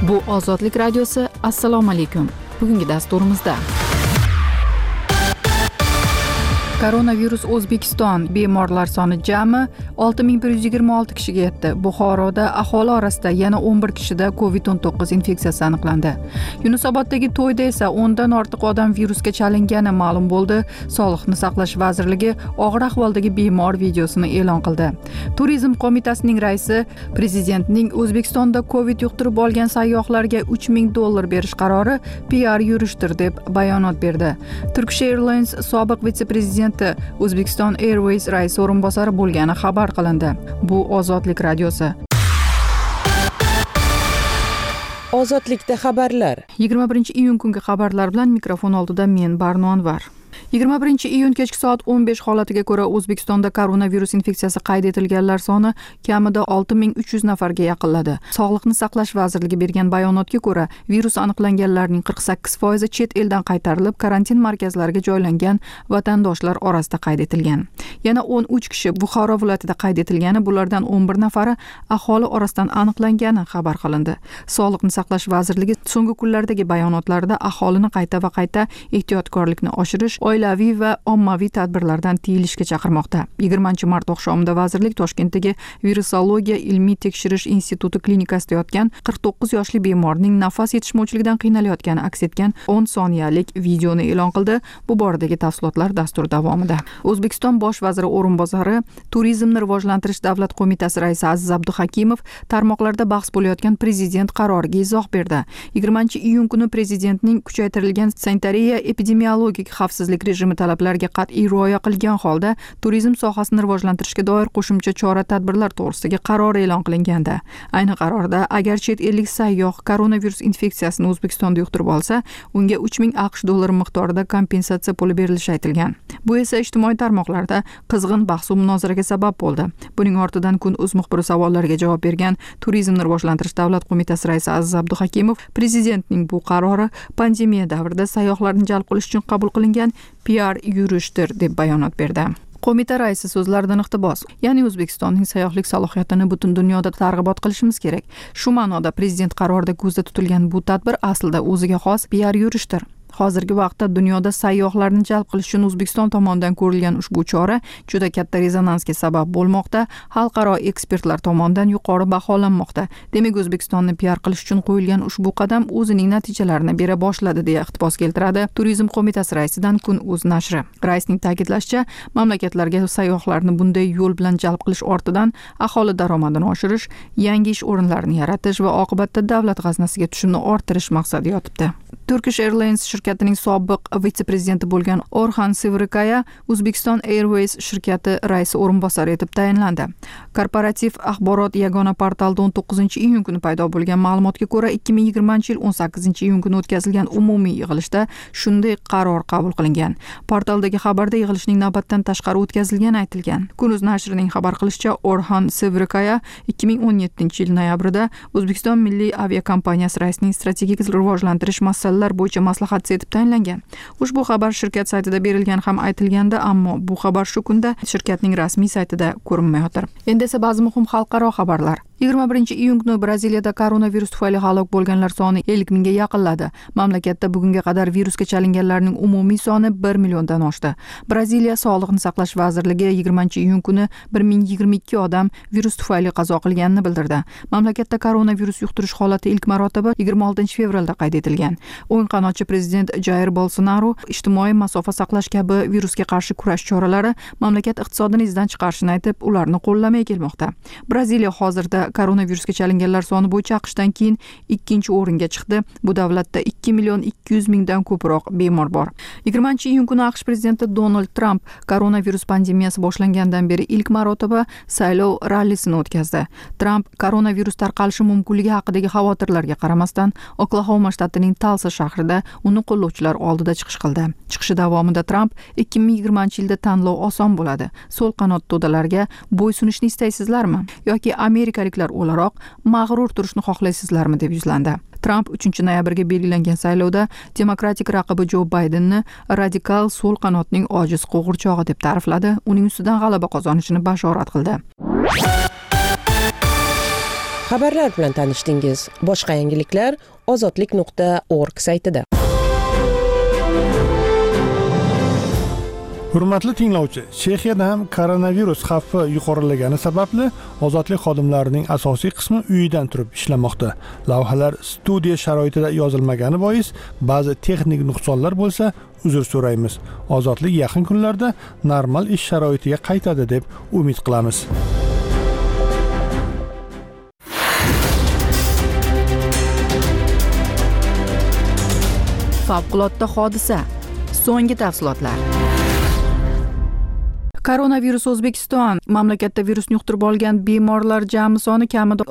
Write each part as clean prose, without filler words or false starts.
Bu Ozodlik radiosi. Assalomu alaykum. Bugungi dasturimizda koronavirus O'zbekiston bemorlar soni jami 6126 kishiga yetdi. Buxoroda aholi orasida yana 11 kishida COVID-19 infeksiyasi aniqlandi. Yunusoboddagi to'yda esa 10 dan ortiq odam virusga chalingani ma'lum bo'ldi. Sog'liqni saqlash vazirligi og'ir ahvoldagi bemor videosini e'lon qildi. Turizm qo'mitasining raisi prezidentning O'zbekistonda COVID yuqtirib olgan sayyohlarga $3000 berish qarori PR yurishdir deb bayonot berdi. Turkish Airlines sobiq vitse-prezidenti O'zbekiston Airways raisi o'rinbosari bo'lgani xabar qilindi. Bu Ozodlik radiosi. Ozodlikda xabarlar. 21-iyun kungi xabarlar bilan mikrofon oldida men Barno Anvar. 21-iyun kechki soat 15 holatiga ko'ra O'zbekistonda koronavirus infeksiyasi qayd etilganlar soni kamida 6300 nafarga yaqinladi. Sog'liqni saqlash vazirligi bergan bayonotga ko'ra, virus aniqlanganlarning 48% chet eldan qaytarilib, karantin markazlariga joylangan vatandoshlar orasida qayd etilgan. Yana 13 kishi Buxoro viloyatida qayd etilgani, bulardan 11 nafari aholi orasidan aniqlangani xabar qilindi. Sog'liqni saqlash vazirligi so'nggi kunlardagi bayonotlarida aholini qayta va qayta ehtiyotkorlikni oshirish, oilaviy va ommaviy tadbirlardan tiyilishga chaqirmoqda. 20-mart oqshomida vazirlik Toshkentdagi Virusologiya ilmiy tekshirish instituti klinikasida yotgan 49 yoshli bemorning nafas yetishmovchiligidan qiynalayotgani aks etgan 10 soniyalik videoni e'lon qildi. Bu boradagi tafsilotlar dastur davomida. O'zbekiston bosh vaziri o'rinbosari, Turizmni rivojlantirish davlat qo'mitasi raisi Aziz Abduhakimov tarmoqlarda bahs bo'layotgan prezident qaroriga izoh berdi. 20-iyun kuni prezidentning kuchaytirilgan sanitariya epidemiologik xavfsizlik rejimi talablariga qat'iy rioya qilgan holda turizm sohasini rivojlantirishga doir qo'shimcha chora-tadbirlar to'g'risidagi qaror e'lon qilingandi. Ayni qarorda agar chet ellik sayyoh koronavirus infeksiyasini O'zbekistonda yuqtirib olsa, unga $3000 miqdorida kompensatsiya puli berilishi aytilgan. Bu esa ijtimoiy tarmoqlarda qizg'in bahs va munozaraga sabab bo'ldi. Buning ortidan Kun.uz muxbiri savollariga javob bergan Turizmni rivojlantirish davlat qo'mitasi raisi Aziz Abduhakimov prezidentning bu qarori pandemiya davrida sayyohlarni jalb qilish uchun qabul qilingan PR yurishdir deb bayonot berdi. Qo'mita raisi so'zlaridan iqtibos, ya'ni O'zbekistonning sayyohlik salohiyatini butun dunyoda targ'ibot qilishimiz kerak. Shu ma'noda prezident qarorida ko'zda tutilgan bu tadbir aslida o'ziga xos PR yurishdir. Hozirgi vaqtda dunyoda sayyohlarni jalb qilish uchun O'zbekiston tomonidan ko'rilgan ushbu chora juda katta rezonansga sabab bo'lmoqda, xalqaro ekspertlar tomonidan yuqori baholanmoqda. Demak, O'zbekistonni PR qilish uchun qo'yilgan ushbu qadam o'zining natijalarini bera boshladi deya iqtibos keltiradi Turizm qo'mitasi raisidan Kun.uz nashri. Raisning ta'kidlashicha, mamlakatlarga sayyohlarni bunday yo'l bilan jalb qilish ortidan aholi daromadini oshirish, yangi ish o'rinlarini yaratish va oqibatda davlat g'aznasiga tushumni orttirish maqsadi yotibdi. Turkish Airlines shirkatining sobiq vitse-prezidenti bo'lgan Orhan Sevrikaya O'zbekiston Airways shirkati raisi o'rinbosari etib tayinlandi. Korporativ axborot yagona portalida 19-iyun kuni paydo bo'lgan ma'lumotga ko'ra, 2020-yil 18-iyun kuni o'tkazilgan umumiy yig'ilishda shunday qaror qabul qilingan. Portaldagi xabarda yig'ilishning navbatdan tashqari o'tkazilgani aytilgan. Kun.uz nashrining xabar qilishicha, Orhan Sevrikaya 2017-yil noyabrida O'zbekiston Milliy aviakompaniyasi raisining strategik rivojlantirish masalalar bo'yicha maslahatchisi etib tayinlangan. Ushbu xabar shirkat saytida berilgan ham aytilganda, ammo bu xabar shu kunda shirkatning rasmiy saytida ko'rinmayotir. Endi esa ba'zi muhim xalqaro xabarlar. 21-iyun kuni Braziliyada koronavirus tufayli halok bo'lganlar soni 50 mingga yaqinladi. Mamlakatda bugunga qadar virusga chalinganlarning umumiy soni 1 milliondan oshdi. Braziliya Sog'liqni saqlash vazirligi 20-iyun kuni 1022 odam virus tufayli qazo qilganini bildirdi. Mamlakatda koronavirus yuqtirish holati ilk marotaba 26-fevralda qayd etilgan. O'ng qanotchi prezident Jair Bolsonaro ijtimoiy masofa saqlash kabi virusga qarshi kurash choralari mamlakat iqtisodini izdan chiqarishini aytib, ularni qo'llamay kelmoqda. Braziliya hozirda koronavirusga chalinganlar soni bo'yicha AQShdan keyin 2-o'ringa chiqdi. Bu davlatda 2.200.000 ko'proq bemor bor. 20-iyun kuni AQSh prezidenti Donald Trump koronavirus pandemiyasi boshlangandan beri ilk marotaba saylov rallisini o'tkazdi. Trump koronavirus tarqalishi mumkinligi haqidagi xavotirlarga qaramasdan Oklahoma shtatining Tulsa shahrida uni qo'llovchilar oldida chiqish qildi. Chiqishi davomida Trump 2020-yilda tanlov oson bo'ladi. So'l qanot to'dalarga bo'ysunishni istaysizlarmi yoki amerikaliklar o'laroq mag'rur turishni xohlaysizlarmi deb yuzlandi. Trump 3-noyabrga belgilangan saylovda demokratik raqibi Jo Baydenni radikal so'l qanotning ojiz qo'g'irchog'i deb ta'rifladi. Uning ustidan g'alaba qozonishini bashorat qildi. Xabarlar bilan tanishdingiz. Boshqa yangiliklar ozodlik.org saytida. Hurmatli tinglovchi, Chexiyada ham koronavirus xavfi yuqorilagani sababli ozodlik xodimlarining asosiy qismi uyidan turib ishlamoqda. Lavhalar studiya sharoitida yozilmagani bois ba'zi texnik nuqsonlar bo'lsa, uzr so'raymiz. Ozodlik yaqin kunlarda normal ish sharoitiga qaytadi deb umid qilamiz. Favqulodda hodisa. So'nggi tafsilotlar. Koronavirus O'zbekiston mamlakatda virusni yuqtirib olgan bemorlar jami soni kamida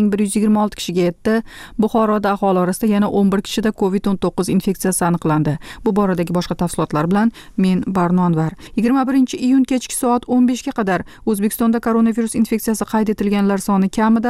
6126 kishiga yetdi. Buxoroda aholi orasida yana 11 kishida COVID-19 infeksiyasi aniqlandi. Bu boradagi boshqa tafsilotlar bilan men Barno Anvar. 21-iyun kechki soat 15 ga qadar O'zbekistonda koronavirus infeksiyasi qayd etilganlar soni kamida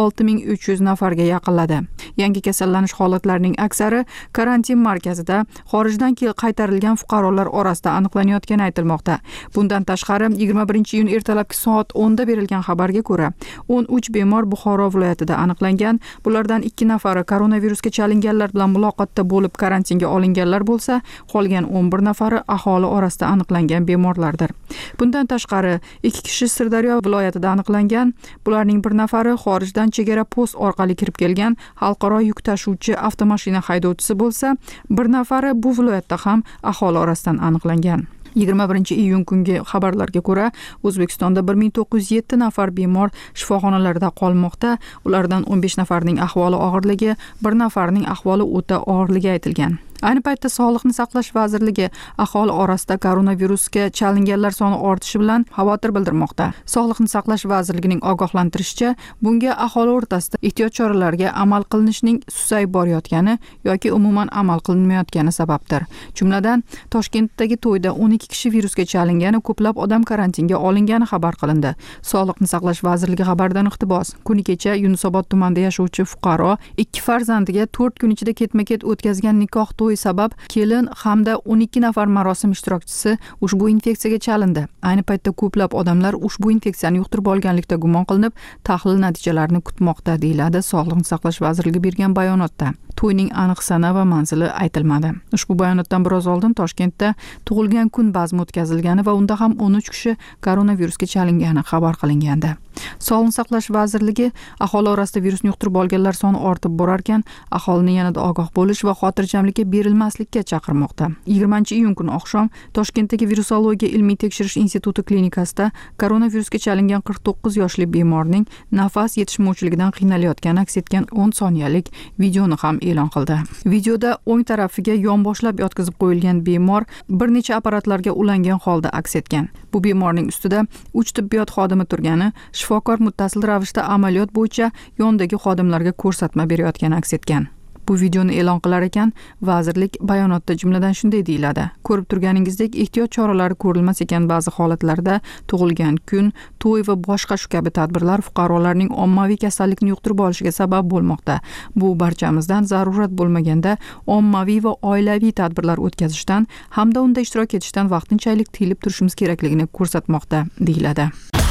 6300 nafarga yaqinladi. Yangi kasallanish holatlarining aksari karantin markazida xorijdan qaytarilgan fuqarolar orasida aniqlanayotgani aytilmoqda. Bundan tashqari 21-iyun ertalabki soat 10 da berilgan xabarga ko'ra 13 bemor Buxoro viloyatida aniqlangan. Bulardan 2 nafari koronavirusga chalinganlar bilan muloqotda bo'lib karantinga olinganlar bo'lsa, qolgan 11 nafari aholi orasida aniqlangan bemorlardir. Bundan tashqari 2 kishi Sirdaryo viloyatida aniqlangan. Bularning bir nafari xorijdan chegara post orqali kirib kelgan xalqaro yuk tashuvchi avtomashina haydovchisi bo'lsa, bir nafari bu viloyatda ham aholi orasidan aniqlangan. 21-iyun kungi xabarlarga ko'ra, O'zbekistonda 1907 nafar bemor shifoxonalarda qolmoqda. Ulardan 15 nafarning ahvoli og'irligi, bir nafarning ahvoli o'ta og'irligi aytilgan. Ayni paytda Sog'liqni saqlash vazirligi aholi orasida koronavirusga chalinganlar soni ortishi bilan xavotir bildirmoqda. Sog'liqni saqlash vazirligining ogohlantirishicha, bunga aholi o'rtasida ehtiyot choralariga amal qilinishining susayib borayotgani yoki umuman amal qilinmayotgani sababdir. Jumladan, Toshkentdagi to'yda 12 kishi virusga chalingani, ko'plab odam karantinga olingani xabar qilindi. Sog'liqni saqlash vazirligi xabaridan iqtibos, kuni kecha Yunusobod tumanida yashovchi fuqaro 2 farzandiga 4 kun ichida ketma-ket o'tkazgan nikoh to'y sabab kelin hamda 12 nafar marosim ishtirokchisi ushbu infeksiyaga chalindi. Ayni paytda ko'plab odamlar ushbu infeksiyani yuqtirib olganlikda gumon qilinib, tahlil natijalarini kutmoqda, deyiladi Sog'liqni saqlash vazirligi bergan bayonotda. To'yning aniq sana va manzili aytilmadi. Ushbu bayonotdan biroz oldin Toshkentda tug'ilgan kun bazmi o'tkazilgani va unda ham 13 kishi koronavirusga chalingani xabar qilingandi. Sog'liqni saqlash vazirligi aholi orasida virusni yuqtirib olganlar soni ortib borarkan, aholini yanada ogoh bo'lish va xotirjamlikka berilmaslikka chaqirmoqda. 20-iyun kuni oqshom Toshkentdagi Virusologiya ilmiy tekshirish instituti klinikasida koronavirusga chalingan 49 yoshli bemorning nafas yetishmovchiligidan qiynalayotgani aks etgan 10 soniyalik videoni ham e'lon qildi. Videoda o'ng tarafiga yonboshlab yotqizib qo'yilgan bemor bir necha apparatlarga ulangan holda aks etgan. Bu bemorning ustida 3 tibbiyot xodimi turgani, shifokor muttasil ravishda amaliyot bo'yicha yondagi xodimlarga ko'rsatma berayotgani aks etgan. Bu videoni e'lon qilar ekan, vazirlik bayonotda jumladan shunday deyiladi: ko'rib turganingizdek, ehtiyot choralari ko'rilmas ekan ba'zi holatlarda tug'ilgan kun, to'y va boshqa shu kabi tadbirlar fuqarolarning ommaviy kasallikni yuqtirib olishiga sabab bo'lmoqda. Bu barchamizdan zarurat bo'lmaganda ommaviy va oilaviy tadbirlar o'tkazishdan hamda unda ishtirok etishdan vaqtinchalik tiyilib turishimiz kerakligini ko'rsatmoqda, deyiladi.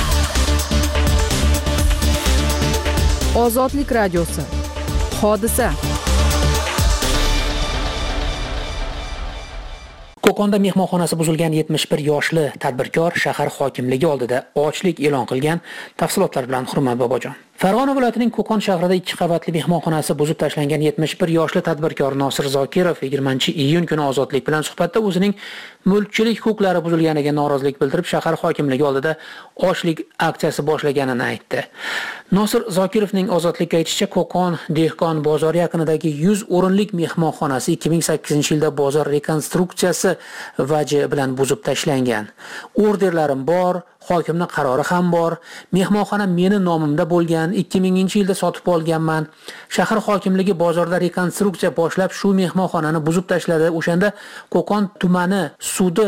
Ozodlik radiosi. Hodisa. Qo'qonda mehmonxonasi buzilgan 71 yoshli tadbirkor shahar hokimligi oldida ochlik e'lon qilgan. Tafsilotlar bilan Hurmat Bobojon. Farg'ona viloyatining Qo'qon shahrida 2 qavatli mehmonxonasi buzib tashlangan 71 yoshli tadbirkor Nosir Zokirov 20-iyun kuni Ozodlik bilan suhbatda o'zining mulkchilik huquqlari buzilganiga norozilik bildirib, shahar hokimligi oldida ochlik aksiyasi boshlaganini aytdi. Nosir Zokirovning Ozodlikka aytishicha, Qo'qon dehqon bozori yaqinidagi 100 o'rinlik mehmonxonasi 2008-yilda bozor rekonstruksiyasi vaji bilan buzib tashlangan. Orderlarim bor, hokimning qarori ham bor. Mehmonxona meni nomimda bo'lgan, 2000-yilda sotib olganman. Shahar hokimligi bozorda rekonstruksiya boshlab shu mehmonxonani buzib tashladi. O'shanda Qo'qon tumani sudi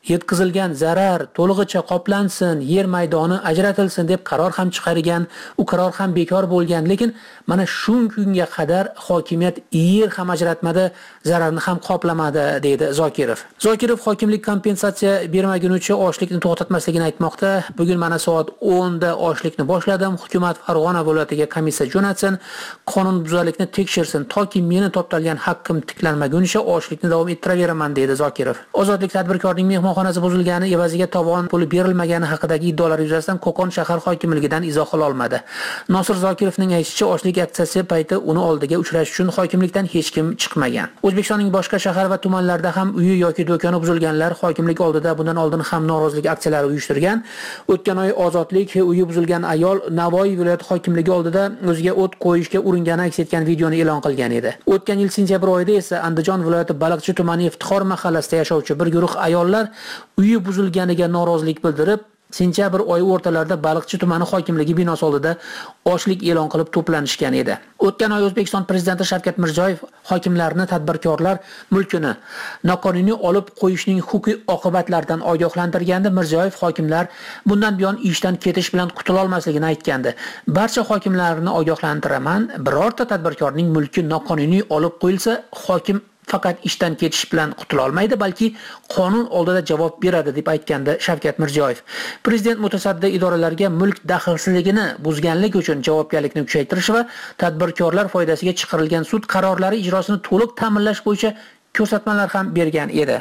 yetkazilgan zarar to'lig'icha qoplansin, yer maydoni ajratilsin deb qaror ham chiqargan, u qaror ham bekor bo'lgan, lekin mana shu kunga qadar hokimiyat yer ham ajratmadi, zararni ham qoplamadi deydi Zokirov. Zokirov hokimlik kompensatsiya bermagunicha ochlikni to'xtatmasligini aytmoqda. Bugun mana soat 10 da ochlikni boshladim. Hukumat Farg'ona viloyatiga komissiya jo'natsin, qonunbuzarlikni tekshirsin, toki meni toptalgan haqqim tiklanmagunicha ochlikni davom ettiraveraman deydi Zokirov. Ozodlik tadbirkorning mehmonxonasi buzilgani evaziga tovon puli berilmagani haqidagi iddaolar yuzasidan Qo'qon shahar hokimligidan izoh ololmadi. Nosir Zokirovning aytishicha, ochlik aksiyasi payti uni oldiga uchrash uchun hokimlikdan hech kim chiqmagan. O'zbekistonning boshqa shahar va tumanlarida ham uyi yoki do'koni buzilganlar hokimlik oldida bundan oldin ham norozilik aksiyalari uyushtirgan. O'tgan oy Ozodlik uyi buzilgan ayol Navoiy viloyat hokimligi oldida o'ziga o't qo'yishga uringani aks etgan videoni e'lon qilgan edi. O'tgan yil sentyabr oyida esa Andijon viloyati Baliqchi tumani Iftixor mahallasida yashovchi bir guruh ayollar uyi buzilganiga norozilik bildirib, sentyabr oyi o'rtalarida Baliqchi tumani hokimligi binosi oldida ochlik e'lon qilib to'planishgan edi. O'tgan oy O'zbekiston prezidenti Shavkat Mirziyoyev hokimlarni tadbirkorlar mulkini noqonuniy olib qo'yishning huquqiy oqibatlaridan ogohlantirganda Mirziyoyev hokimlar bundan buyon ishdan ketish bilan qutula olmasligini aytgandi. Barcha hokimlarni ogohlantiraman, birorta tadbirkorning mulki noqonuniy olib qo'yilsa, hokim faqat ishdan ketish bilan qutula olmaydi, balki qonun oldida javob beradi deb aytgandi Shavkat Mirziyoyev. Prezident mutasaddi idoralarga mulk daxlsizligini buzganlik uchun javobgarlikni kuchaytirish va tadbirkorlar foydasiga chiqarilgan sud qarorlari ijrosini to'liq ta'minlash bo'yicha ko'rsatmalar ham bergan edi.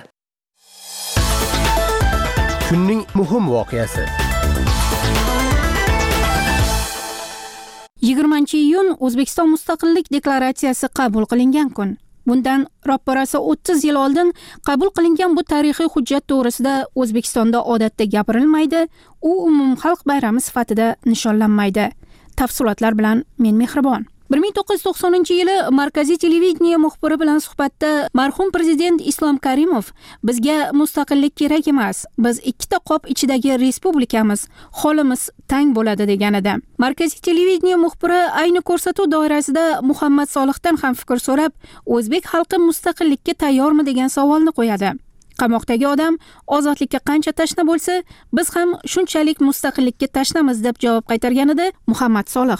Kunning muhim voqeasi. 20-iyun O'zbekiston mustaqillik deklaratsiyasi qabul qilingan kun. Bundan ropparasi 30 yil oldin qabul qilingan bu tarixiy hujjat to'g'risida O'zbekistonda odatda gapirilmaydi, u umumxalq bayrami sifatida nishonlanmaydi. Tafsilotlar bilan men Mehribon. 1990-yili Markaziy televideniya muxbiri bilan suhbatda marhum prezident Islom Karimov bizga mustaqillik kerak emas, biz ikkita qop ichidagi respublikamiz, holimiz tang bo'ladi degan edi. Markaziy televideniya muxbiri ayni ko'rsatuv doirasida Muhammad Solihdan ham fikr so'rab, o'zbek xalqi mustaqillikka tayyormi degan savolni qo'yadi. Qamoqdagi odam ozodlikka qancha tashna bo'lsa, biz ham shunchalik mustaqillikka tashnamiz deb javob qaytarganida Muhammad Solih.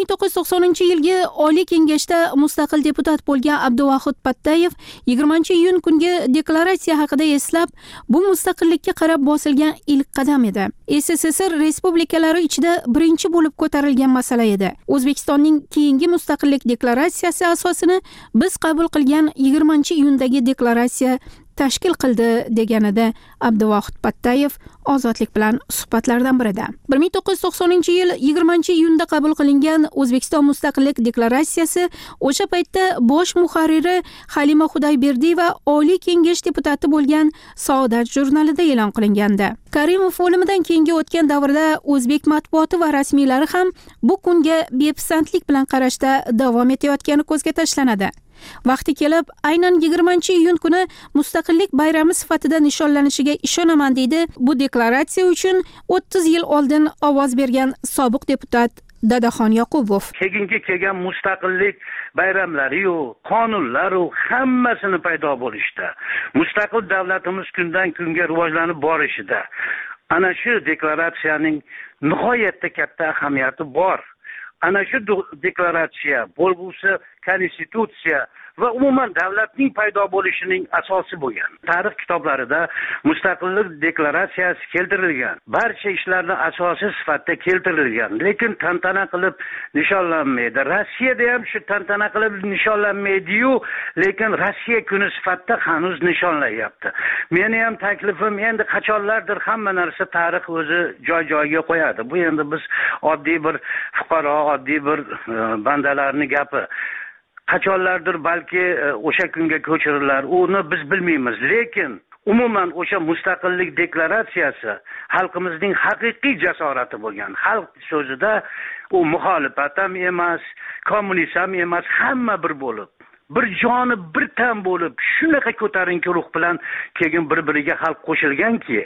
1990-yilgi Oliy Kengashda mustaqil deputat bo'lgan Abduvahid Pattayev 20-iyun kungi deklaratsiya haqida eslab, bu mustaqillikka qarab bosilgan ilk qadam edi. SSSR respublikalari ichida birinchi bo'lib ko'tarilgan masala edi. O'zbekistonning keyingi mustaqillik deklaratsiyasi asosini biz qabul qilgan 20-iyundagi deklaratsiya tashkil qildi deganida Abduvahid Pattayev Ozodlik bilan suhbatlardan birida. 1990-yil 20-iyunda qabul qilingan O'zbekiston mustaqillik deklaratsiyasi o'sha paytda bosh muharriri Halima Xudoyberdiyeva Oliy Kengash deputati bo'lgan Saodat jurnalida e'lon qilingandi. Karimov o'limidan keyingi o'tgan davrda o'zbek matbuoti va rasmiylari ham bu kunga bepisandlik bilan qarashda davom etayotgani ko'zga tashlanadi. Vaqti kelib, aynan 20-iyun kuni mustaqillik bayrami sifatida nishonlanishiga ishonaman deydi bu deklaratsiya uchun 30 yil oldin ovoz bergan sobiq deputat Dadaxon Yoqubov. Keyingi kelgan mustaqillik bayramlari-yu, qonunlari hammasini paydo bo'lishdi. Mustaqil davlatimiz kundan kunga rivojlanib borishida ana shu deklaratsiyaning nihoyatda katta ahamiyati bor. Ana shu deklaratsiya bo'lgusi konstitutsiya va umuman davlatning paydo bo'lishining asosi bo'lgan. Tarix kitoblarida mustaqillik deklaratsiyasi keltirilgan. Barcha ishlarning asosi sifatida keltirilgan, lekin tantana qilib nishonlanmaydi. Rossiyada ham shu tantana qilib nishonlanmaydi-yu, lekin Rossiya kuni sifatida hanuz nishonlayapti. Meni ham taklifim endi qachonlardir hamma narsa tarix o'zi joy-joyiga qo'yadi. Bu endi biz oddiy bir fuqaro, oddiy bir bandalarning gapi. Qachonlardir balki o'sha kunga ko'chirilar, uni biz bilmaymiz, lekin umuman o'sha mustaqillik deklaratsiyasi xalqimizning haqiqiy jasorati bo'lgan. Xalq so'zida u muxolifat ham emas, kommunist ham emas, hamma bir bo'lib, bir joni bir tan bo'lib, shunaqa ko'tarinki ruh bilan keyin bir-biriga xalq qo'shilganki,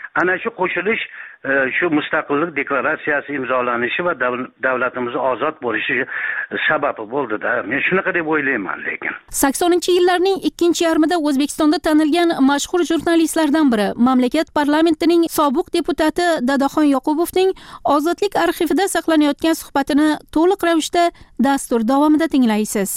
ana shu qo'shilish shu mustaqillik deklaratsiyasi imzolanishi va davlatimiz ozod bo'lishi sababi bo'ldi-da. Men shunaqa deb o'ylayman lekin. 80-yillarning ikkinchi yarmida O'zbekistonda tanilgan mashhur jurnalistlardan biri, mamlakat parlamentining sobiq deputati Dadaxon Yoqubovning Ozodlik arxivida saqlanayotgan suhbatini to'liq ravishda dastur davomida tinglaysiz.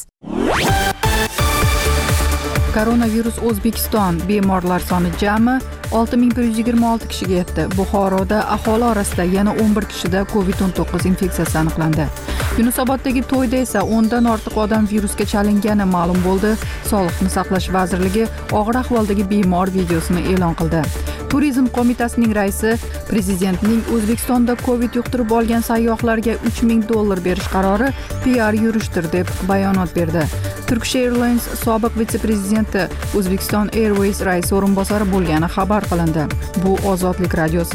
Koronavirus O'zbekiston bemorlar soni jami 6126 kishiga yetdi. Buxoroda aholi orasida yana 11 kishida COVID-19 infeksiyasi aniqlandi. Yunusoboddagi to'yda esa 10 dan ortiq odam virusga chalingani ma'lum bo'ldi. Sog'liqni saqlash vazirligi og'ir ahvoldagi bemor videosini e'lon qildi. Turizm qo'mitasining raisi prezidentning O'zbekistonda COVID yuqtirib olgan sayyohlarga $3000 berish qarori PR yurishdir deb bayonot berdi. Turkish Airlines sobiq vitse-prezidenti O'zbekiston Airways raisi o'rinbosari bo'lgani xabar qilindi. Bu Ozodlik radiosi.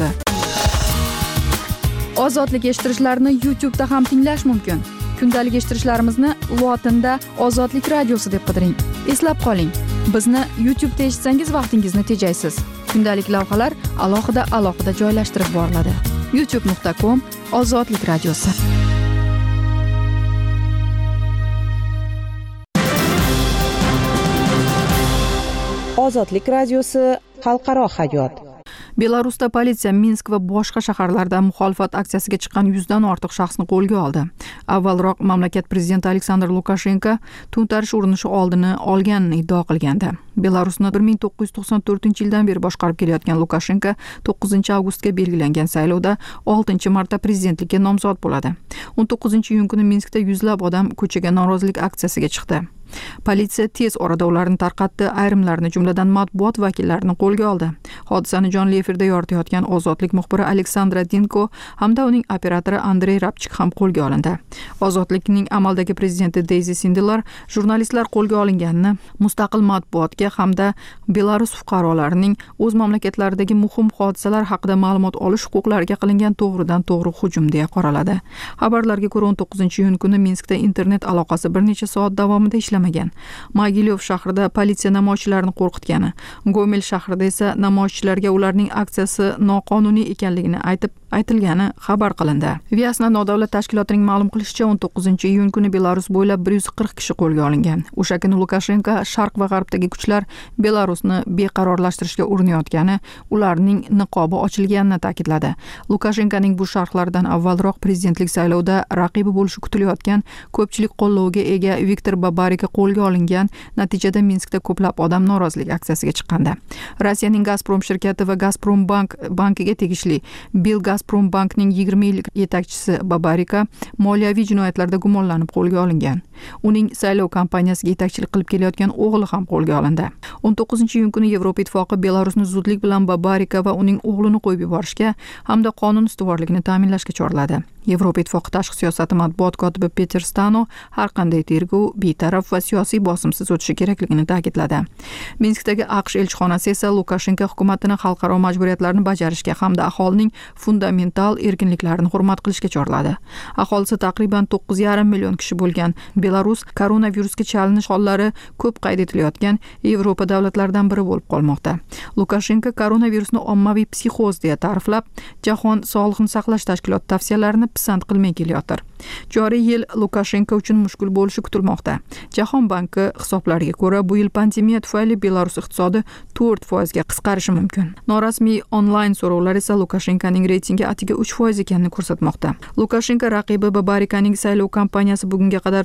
Ozodlik eshittirishlarni YouTube'da ham tinglash mumkin. Kundalik eshittirishlarimizni lotinda Ozodlik radiosi deb qidiring. Eslab qoling, bizni YouTube'da eshitsangiz vaqtingizni tejaysiz. Kundalik lavhalar alohida joylashtirib boriladi. youtube.com/Ozodlik radiosi. Ozodlik radiosi xalqaro hayot. Belarusda politsiya Minsk va boshqa shaharlarda muxolifat aksiyasiga chiqqan 100 dan ortiq shaxsni qo'lga oldi. Avvalroq mamlakat prezidenti Aleksandr Lukashenko to'ntarish urinishi oldini olganini iddao qilgandi. Belarusni 1994-yildan beri boshqarib kelayotgan Lukashenko 9-avgustga belgilangan saylovda 6-marta prezidentlikka nomzod bo'ladi. 19-iyun kuni Minskda yuzlab odam ko'chaga norozilik aksiyasiga chiqdi. Politsiya tez orada ularni tarqatdi, ayrimlarini jumladan matbuot vakillarini qo'lga oldi. Hodisani jonli efirda yoritayotgan Ozodlik muxbiri Aleksandra Dinko hamda uning operatori Andrey Rabchik ham qo'lga olindi. Ozodlikning amaldagi prezidenti Deyzi Sindelar jurnalistlar qo'lga olinganini mustaqil matbuotga hamda Belarus fuqarolarining o'z mamlakatlaridagi muhim hodisalar haqida ma'lumot olish huquqlariga qilingan to'g'ridan-to'g'ri hujum deya qoraladi. Xabarlarga ko'ra 19-iyun kuni Minskda internet aloqasi bir necha soat davomida ishlamagan. Mogilyov shahrida politsiya namoyishchilarni qo'rqitgani, Gomel shahrida esa namoyishchilarga ularning aksiyasi noqonuniy ekanligini aytilgani xabar qilindi. Vyasna nodavlat tashkilotining ma'lum qilishicha 19-iyun kuni Belarus bo'ylab 140 kishi qo'lga olingan. O'sha kuni Lukashenko sharq va g'arbdagi kuchlar Belarusni beqarorlashtirishga urinayotgani, ularning niqobi ochilganini ta'kidladi. Lukashenkoning bu sharhlardan avvalroq prezidentlik saylovida raqibi bo'lishi kutilayotgan ko'pchilik qo'llovga ega Viktor Babarika qo'lga olingan. Natijada Minskda ko'plab odam norozilik aksiyasiga chiqqandi. Rossiyaning Gazprom shirkati va Gazprom bankiga tegishli Gazprom bankning 20 yillik yetakchisi Babarika moliyaviy jinoyatlarda gumonlanib qo'lga olingan. Uning saylov kampaniyasiga yetakchilik qilib kelayotgan o'g'li ham qo'lga olindi. 19-iyun kuni Yevropa ittifoqi Belarusni zudlik bilan Babarika va uning o'g'lini qo'yib yuborishga hamda qonun ustuvorligini ta'minlashga chorladi. Yevropa ittifoqi tashqi siyosati matbuot kotibi Peter Stano har qanday tergov betaraf va siyosiy bosimsiz o'tishi kerakligini ta'kidladi. Minskdagi AQSh elchixonasi esa Lukashenko hukumatini xalqaro majburiyatlarni bajarishga hamda aholining fundamental erkinliklarini hurmat qilishga chorladi. Aholisi taqriban 9,5 million kishi bo'lgan Belarus koronavirusga chalinish hollari ko'p qayd etilayotgan Yevropa davlatlaridan biri bo'lib qolmoqda. Lukashenko koronavirusni ommaviy psixoz deya ta'riflab, Jahon sog'liqni saqlash tashkiloti tavsiyalarini pisand qilmay kelayotir. Joriy yil Lukashenko uchun mushkul bo'lishi kutilmoqda. Jahon banki hisoblariga ko'ra, bu yil pandemiya tufayli Belarus iqtisodi 4% ga qisqarishi mumkin. Norasmiy onlayn so'rovlar esa Lukashenkoning reytingi atiga 3% ekanini ko'rsatmoqda. Lukashenko raqibi Babarikaning saylov kampaniyasi bugunga qadar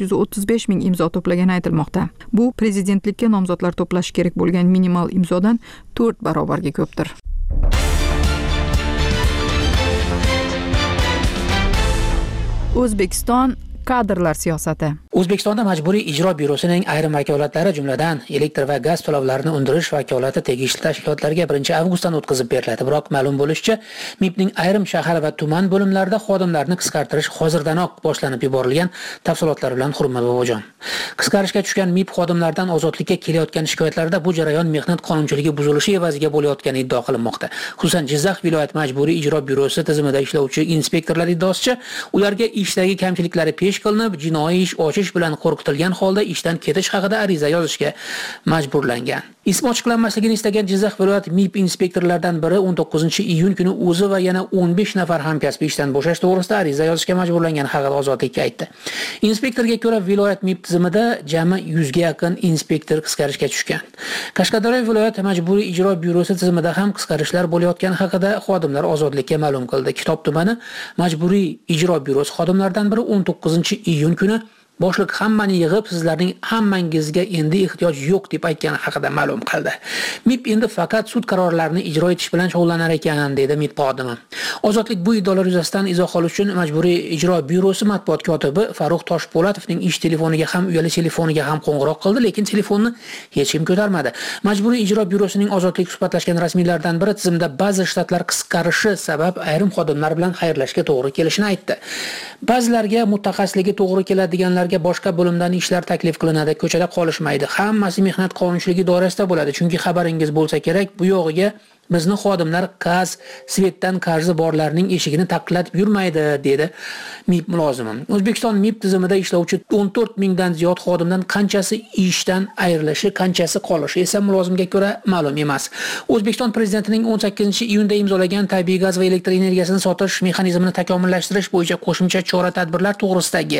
435 ming imzo to'plagani aytilmoqda. Bu prezidentlikka nomzodlar to'plashi kerak bo'lgan minimal imzodan 4 barobarga ko'pdir. O'zbekiston kadrlar siyosati. O'zbekistonda Majburiy ijro byurosining ayrim vakolatlari, jumladan elektr va gaz to'lovlarini undirish vakolati tegishli tashkilotlarga 1-avgustdan o'tkazib beriladi. Biroq ma'lum bo'lishicha, MIBning ayrim shahar va tuman bo'limlarida xodimlarni qisqartirish hozirdanoq boshlanib yuborilgan. Tafsilotlar bilan Hurmat Bobojon. Qisqarishga tushgan MIB xodimlaridan ozodlikka kelayotgan shikoyatlarda bu jarayon mehnat qonunchiligi buzilishi evaziga bo'layotgani iddao qilinmoqda. Xususan, Jizzax viloyat Majburiy ijro byurosi tizimida ishlovchi inspektorlar iddaosicha, ularga ishdagi kamchiliklari pesh qilinib, jinoiy ish ochish bilan qo'rqitilgan holda ishdan ketish haqida ariza yozishga majburlangan. Ismi ochiqlanmasligini istagan Jizzax viloyat MIB inspektorlaridan biri 19-iyun kuni o'zi va yana 15 nafar hamkasbi ishdan bo'shash to'g'risida ariza yozishga majburlangan haqida Ozodlikka aytdi. Inspektorga ko'ra, viloyat MIB tizimida jami 100 ga yaqin inspektor qisqarishga tushgan. Qashqadaryo viloyat majburiy ijro byurosi tizimida ham qisqarishlar bo'layotgani haqida xodimlar Ozodlikka ma'lum qildi. Kitob tumani majburiy ijro byurosi xodimlaridan biri 19-iyun kuni boshliq hammani yig'ib, sizlarning hammangizga endi ehtiyoj yo'q deb aytgani haqida ma'lum qildi. MIB endi faqat sud qarorlarini ijro etish bilan shug'ullanar ekan, dedi MIB xodimi. Ozodlik bu iddaolar yuzasidan izoh olish uchun majburiy ijro byurosi matbuot kotibi Farruh Toshpo'latovning ish telefoniga ham, uyali telefoniga ham qo'ng'iroq qildi, lekin telefonni hech kim ko'tarmadi. Majburiy ijro byurosining Ozodlik suhbatlashgan rasmiylardan biri tizimda ba'zi shtatlar qisqarishi sabab ayrim xodimlar bilan xayrlashga to'g'ri kelishini aytdi. Ba'zilarga mutaxassisligi to'g'ri keladiganlar boshqa bo'limdan ishlar taklif qilinadi, ko'chada qolishmaydi. Hammasi mehnat qonunchiligi doirasida bo'ladi. Chunki xabaringiz bo'lsa kerak, bu yog'iga bizni xodimlar gaz, svetdan qarzi borlarning eshigini taqillatib yurmaydi, dedi MIB mulozimi. O'zbekiston MIB tizimida ishlovchi 14 mingdan ziyod xodimdan qanchasi ishdan ayrilishi, qanchasi qolishi esa mulozimga ko'ra ma'lum emas. O'zbekiston prezidentining 18-iyunda imzolagan tabiiy gaz va elektr energiyasini sotish mexanizmini takomillashtirish bo'yicha qo'shimcha chora-tadbirlar to'g'risidagi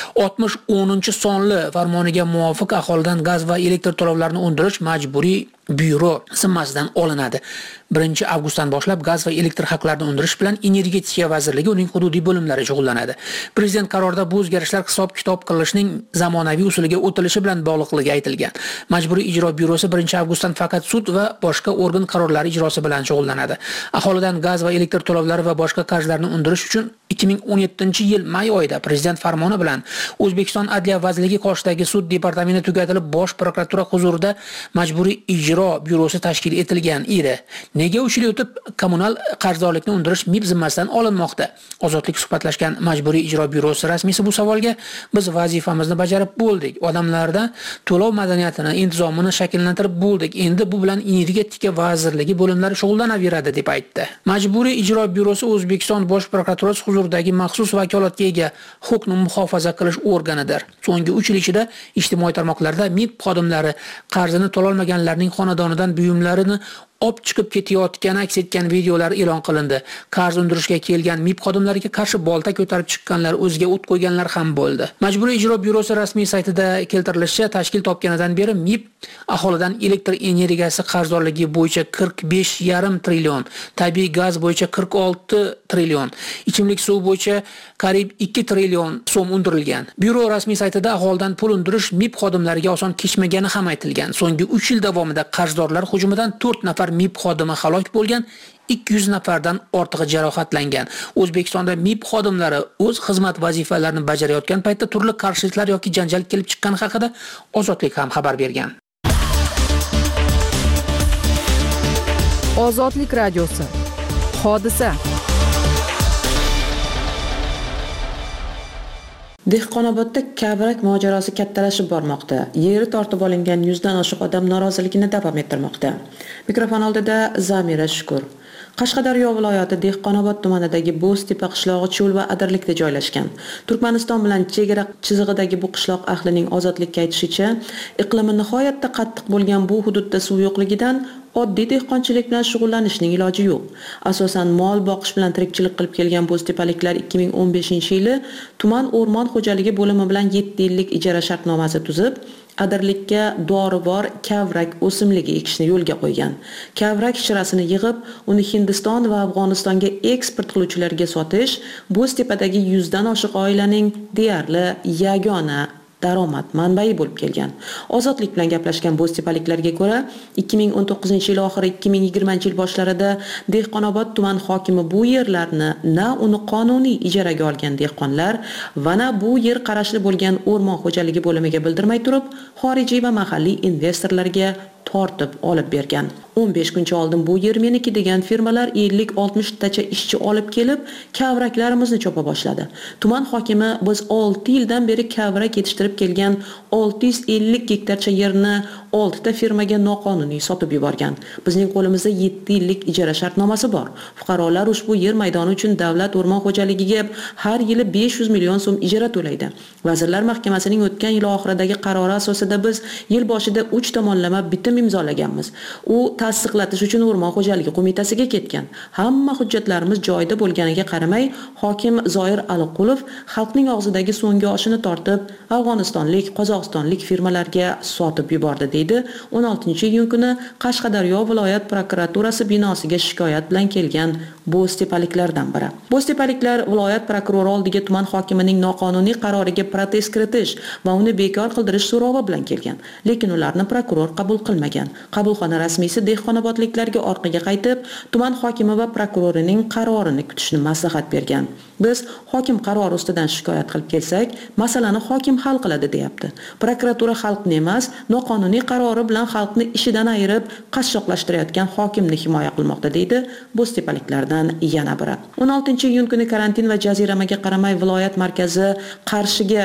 60-10-sonli farmoniga muvofiq aholidan gaz va elektr to'lovlarini undirish majburiy byuro zimmasidan olinadi. 1-avgustdan boshlab gaz va elektr haqlarini undirish bilan Energetika vazirligi uning hududiy bo'limlari shug'ullanadi. Prezident qarorida bu o'zgarishlar hisob-kitob qilinishning zamonaviy usuliga o'tilishi bilan bog'liqligi aytilgan. Majburiy ijro byurosi 1-avgustdan faqat sud va boshqa organ qarorlari ijrosi bilan shug'ullanadi. Aholidan gaz va elektr to'lovlari va boshqa qarzlarni undirish uchun 2017-yil may oyida prezident farmoni bilan O'zbekiston Adliya vazirligi qoshidagi sud departamenti tugatilib, Bosh prokuratura huzurida majburiy ijro byurosi tashkil etilgan edi. Nega 3 yil o'tib kommunal qarzdorlikni undirish MIB zimmasidan olinmoqda? Ozodlik suhbatlashgan majburiy ijro byurosi rasmiysi bu savolga biz vazifamizni bajarib bo'ldik. Odamlarda to'lov madaniyatini, intizomini shakllantirib bo'ldik. Endi bu bilan Energetika vazirligi bo'limlari shug'ullanaveradi, deb aytdi. Majburiy ijro byurosi O'zbekiston Bosh prokuraturasi huzuridagi maxsus vakolatga ega huquqni muhofaza qilish organidir. So'nggi 3 yil ichida ijtimoiy tarmoqlarda MIB xodimlari qarzini to'lolmaganlarning xonadonidan buyumlarini olib chiqib ketayotgani aks etgan videolar e'lon qilindi. Qarz undirishga kelgan MIB xodimlariga qarshi bolta ko'tarib chiqqanlar, o'ziga o't qo'yganlar ham bo'ldi. Majburiy ijro byurosi rasmiy saytida keltirilishicha, tashkil topganidan beri MIB aholidan elektr energiyasi qarzdorligi bo'yicha 45,5 trillion, tabiiy gaz bo'yicha 46 trillion, ichimlik suvi bo'yicha qariyb 2 trillion so'm undirilgan. Byuro rasmiy saytida aholidan pul undirish MIB xodimlariga oson kechmagani ham aytilgan. So'nggi 3 yil davomida qarzdorlar hujumidan 4 nafar MIB xodimi halok bo'lgan, 200 nafardan ortig'i jarohatlangan. O'zbekistonda MIB xodimlari o'z xizmat vazifalarini bajarayotgan paytda turli qarshiliklar yoki janjal kelib chiqqani haqida Ozodlik ham xabar bergan. Ozodlik radiosi. Hodisa. Dehqonobodda kavrak mojarosi kattalashib bormoqda. Yeri tortib olingan 100 dan oshiq odam noroziligini davom ettirmoqda. Mikrofon oldida Zamira Shukur. Qashqadaryo viloyati Dehqonobod tumanidagi Bo'ztepa qishlog'i cho'l va adirlikda joylashgan. Turkmaniston bilan chegara chizig'idagi bu qishloq ahlining Ozodlikka aytishicha, iqlimi nihoyatda qattiq bo'lgan bu hududda suv yo'qligidan oddiy dehqonchilik bilan shug'ullanishning iloji yo'q. Asosan mol boqish bilan tirikchilik qilib kelgan bo'ztepaliklar 2015-yili tuman o'rmon xo'jaligi bo'limi bilan 7 yillik ijara shartnomasi tuzib, adirlikka dorivor kavrak o'simligi ekishni yo'lga qo'ygan. Kavrak shirasini yig'ib, uni Hindiston va Afg'onistonga eksport qiluvchilarga sotish Bo'ztepadagi 100 dan oshiq oilaning deyarli yagona daromad manbai bo'lib kelgan. Ozodlik bilan gaplashgan bo'ztepaliklarga ko'ra, 2019-yil oxiri 2020-yil boshlarida Dehqonobod tuman hokimi bu yerlarni na uni qonuniy ijaraga olgan dehqonlar va na bu yer qarashli bo'lgan o'rmon xo'jaligi bo'limiga bildirmay turib, xorijiy va mahalliy investorlarga tortib olib bergan. 15 kuncha oldin bu yer meniki degan firmalar 50-60 tacha ishchi olib kelib, kavraklarimizni chopa boshladi. Tuman hokimi biz 6 yildan beri kavrak yetishtirib kelgan 650 gektarcha yerni 6 ta firmaga noqonuniy sotib yuborgan. Bizning qo'limizda 7 yillik ijara shartnomasi bor. Fuqarolar ushbu yer maydoni uchun davlat o'rmon xo'jaligiga har yili 500 million so'm ijara to'laydi. Vazirlar Mahkamasining o'tgan yil oxiridagi qarori asosida biz yil boshida 3 tomonlama bitim imzolaganmiz. U tasdiqlatish uchun o'rmon xo'jaligi qo'mitasiga ketgan. Hamma hujjatlarimiz joyida bo'lganiga qaramay, hokim Zoir Aliqulov xalqning og'zidagi so'nggi oshini tortib, Afg'onistonlik, Qozog'istonlik firmalarga sotib yubordi, deydi 16-iyun kuni Qashqadaryo viloyat prokuraturasi binosiga shikoyat bilan kelgan bo'ztepaliklardan biri. Bo'ztepaliklar viloyat prokurori oldiga tuman hokimining noqonuniy qaroriga protest kiritish va uni bekor qildirish so'rovi bilan kelgan, lekin ularni prokuror qabul qilmagan. Qabulxona rasmiysi dehqonobodliklarga orqaga qaytib, tuman hokimi va prokurorining qarorini kutishni maslahat bergan. Biz hokim qarori ustidan shikoyat qilib kelsak, masalani hokim hal qiladi, deyapti. Prokuratura xalqni emas, noqonuniy qarori bilan xalqni ishidan ayirib, qashshoqlashtirayotgan hokimni himoya qilmoqda, deydi bo'ztepaliklardan yana biri. 16-iyun kuni karantin va jaziramaga qaramay viloyat markazi Qarshiga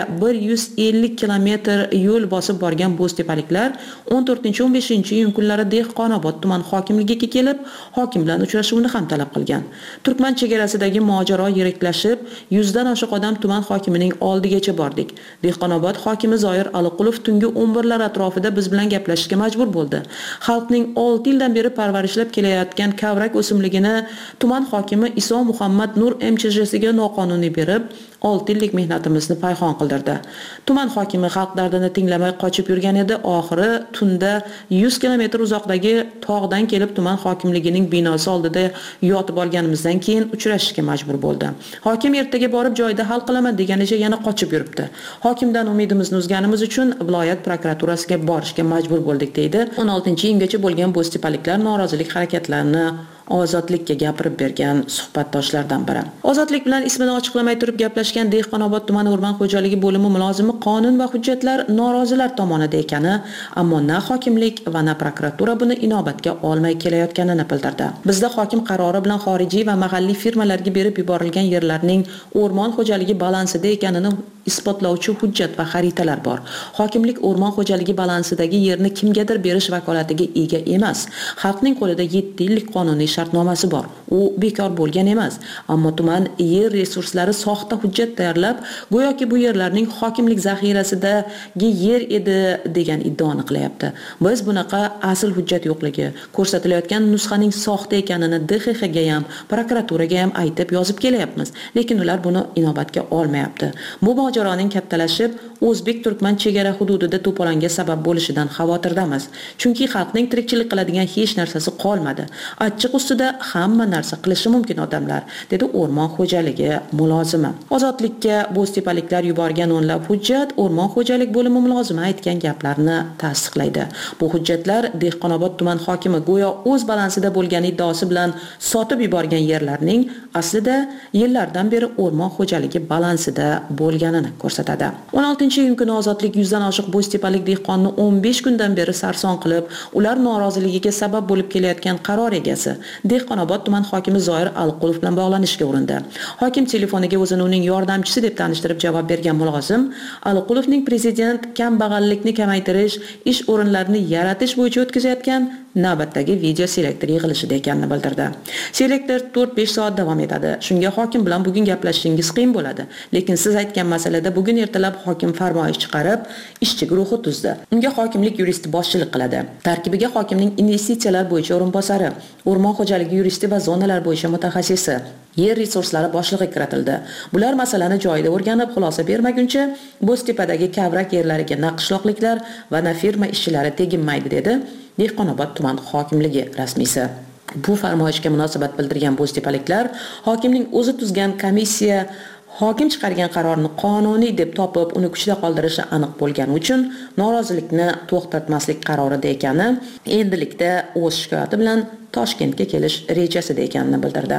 150 kilometr yo'l bosib borgan bo'ztepaliklar 14-15-iyun kunlari Dehqonobod tuman hokimligiga kelib, hokim bilan uchrashuvni ham talab qilgan. Turkman chegarasidagi mojaro yiriklashib, 100 dan oshiq odam tuman hokimining oldigacha bordik. Dehqonobod hokimi Zoir Aliqulov tungi 11lar atrofida biz bilan gaplashishga majbur bo'ldi. Xalqning 6 yildan beri parvarishlab kelayotgan kavrak o'simligini tuman hokimi Iso Muhammad Nur MCHsiga noqonuniy berib, 6 yillik mehnatimizni payhon qildirdi. Tuman hokimi xalq dardini tinglamay qochib yurgan edi. Oxiri tunda 100 kilometr uzoqdagi tog'dan kelib tuman hokimligining binosi oldida yotib olganimizdan keyin uchrashishga majbur bo'ldi. Hokim ertaga borib joyida hal qilaman deganicha yana qochib yuribdi. Hokimdan umidimizni uzganimiz uchun viloyat prokuraturasiga borishga majbur bo'ldik, deydi 16-iyungacha bo'lgan bo'ztepaliklar norozilik harakatlarini Ozodlikka gapirib bergan suhbatdoshlardan biri. Ozodlik bilan ismini ochiqlamay turib gaplashgan Dehqonobod tuman o'rmon xo'jaligi bo'limi mulozimi qonun va hujjatlar norozilar tomonida ekani, ammo na hokimlik va na prokuratura buni inobatga olmay kelayotganini bildirdi. Bizda hokim qarori bilan xorijiy va mahalliy firmalarga berib yuborilgan yerlarning o'rmon xo'jaligi balansida ekanini isbotlovchi hujjat va xaritalar bor. Hokimlik o'rmon xo'jaligi balansidagi yerni kimgadir berish vakolatiga ega emas. Xalqning qo'lida 7 yillik qonuniy shartnomasi bor. U bekor bo'lgan emas, ammo tuman yer resurslari soxta hujjat tayyorlab, go'yoki bu yerlarning hokimlik zaxirasidagi yer edi degan iddaoni qilyapti. Biz bunaqa asl hujjat yo'qligi, ko'rsatilayotgan nusxaning soxta ekanini DXX ga ham, prokuraturaga ham aytib yozib kelyapmiz, lekin ular buni inobatga olmayapti. Bu mojaroning kattalashib, o'zbek-turkman chegara hududida to'polonga sabab bo'lishidan xavotirdamiz. Chunki xalqning tirikchilik qiladigan hech narsasi qolmadi. Achchiq ustida hamma narsa qilishi mumkin odamlar, dedi o'rmon xo'jaligi mulozimi. Ozodlikka bo'ztepaliklar yuborgan o'nlab hujjat o'rmon xo'jalik bo'limi mulozimi aytgan gaplarni tasdiqlaydi. Bu hujjatlar Dehqonobod tuman hokimi go'yo o'z balansida bo'lgan iddaosi bilan sotib yuborgan yerlarning aslida yillardan beri o'rmon xo'jaligi balansida bo'lganini ko'rsatadi. 16-iyun kuni Ozodlik 100 dan oshiq bo'ztepalik dehqonni 15 kundan beri sarson qilib, ular noroziligiga sabab bo'lib kelayotgan qaror egasi Dehqonobod tuman hokimi Zoir Aliqulov bilan bog'lanishga urindi. Hokim telefoniga o'zini uning yordamchisi deb tanishtirib javob bergan mulozim Aliqulovning prezident kambag'allikni kamaytirish, ish o'rinlarini yaratish bo'yicha o'tkazayotgan navbatdagi video selektor yig'ilishida ekanini bildirdi. Selektor 4-5 soat davom etadi. Shunga hokim bilan bugun gaplashishingiz qiyin bo'ladi, lekin siz aytgan masalada bugun ertalab hokim farmoyish chiqarib, ishchi guruhi tuzdi. Unga hokimlik yuristi boshchilik qiladi. Tarkibiga hokimning investitsiyalar bo'yicha o'rinbosari, o'rmon xo'jaligi yuristi va zonalar bo'yicha mutaxassisi, yer resurslari boshlig'i kiritildi. Bular masalani joyida o'rganib, xulosa bermaguncha Bo'ztepadagi kavrak yerlariga na qishloqliklar va na firma ishchilari teginmaydi, dedi Dehqonobod tuman hokimligi rasmiysi. Bu farmoyishga munosabat bildirgan bo'ztepaliklar hokimning o'zi tuzgan komissiya hokim chiqargan qarorni qonuniy deb topib, uni kuchda qoldirishi aniq bo'lgani uchun norozilikni to'xtatmaslik qarorida ekani, endilikda o'z shikoyati bilan Toshkentga kelish rejasida ekanini bildirdi.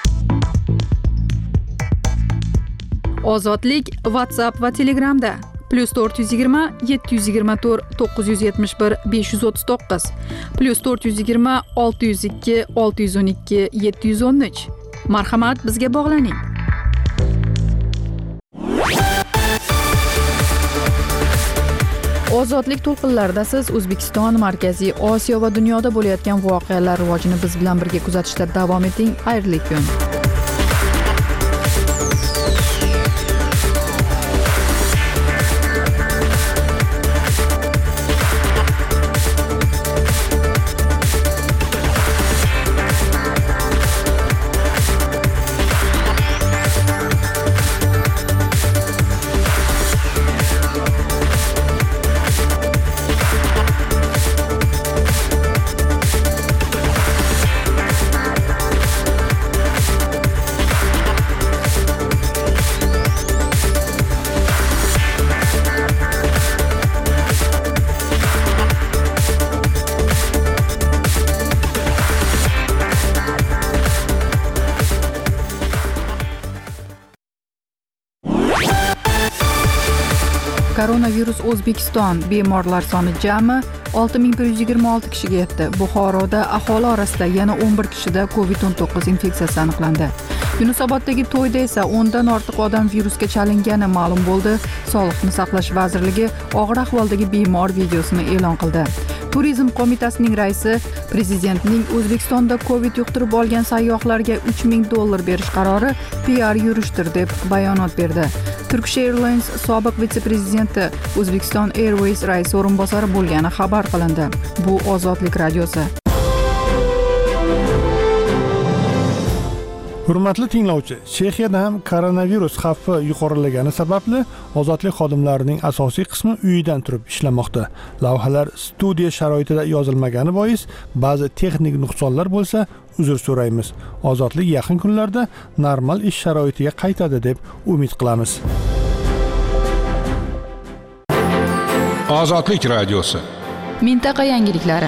Ozodlik WhatsApp va Telegramda +420 724 971 539 +420 602 612 713. Marhamat, bizga bog'laning. Ozodlik to'lqinlarida siz O'zbekiston, Markaziy Osiyo va dunyoda bo'layotgan voqealar rivojini biz bilan birga kuzatishda davom eting. Xayrli kun. Koronavirus O'zbekiston bemorlar soni jami 6126 kishiga yetdi. Buxoroda aholi orasida yana 11 kishida COVID-19 infeksiyasi aniqlandi. Yunusoboddagi to'yda esa 10 dan ortiq odam virusga chalingani ma'lum bo'ldi. Sog'liqni saqlash vazirligi og'ir ahvoldagi bemor videosini e'lon qildi. Turizm qo'mitasining raisi prezidentning O'zbekistonda COVID yuqtirib olgan sayyohlarga $3000 berish qarori PR yurishdir deb bayonot berdi. Turkish Airlines sobiq vitse-prezidenti O'zbekiston Airways raisi o'rinbosari bo'lgani xabar qilindi. Bu Ozodlik radiosi. Hurmatli tinglovchi, Chexiyada ham koronavirus xavfi yuqorilagani sababli ozodlik xodimlarining asosiy qismi uyidan turib ishlamoqda. Lavhalar studiya sharoitida yozilmagani bois ba'zi texnik nuqsonlar bo'lsa, uzr so'raymiz. Ozodlik yaqin kunlarda normal ish sharoitiga qaytadi deb umid qilamiz. Ozodlik radiosi. Mintaqa yangiliklari.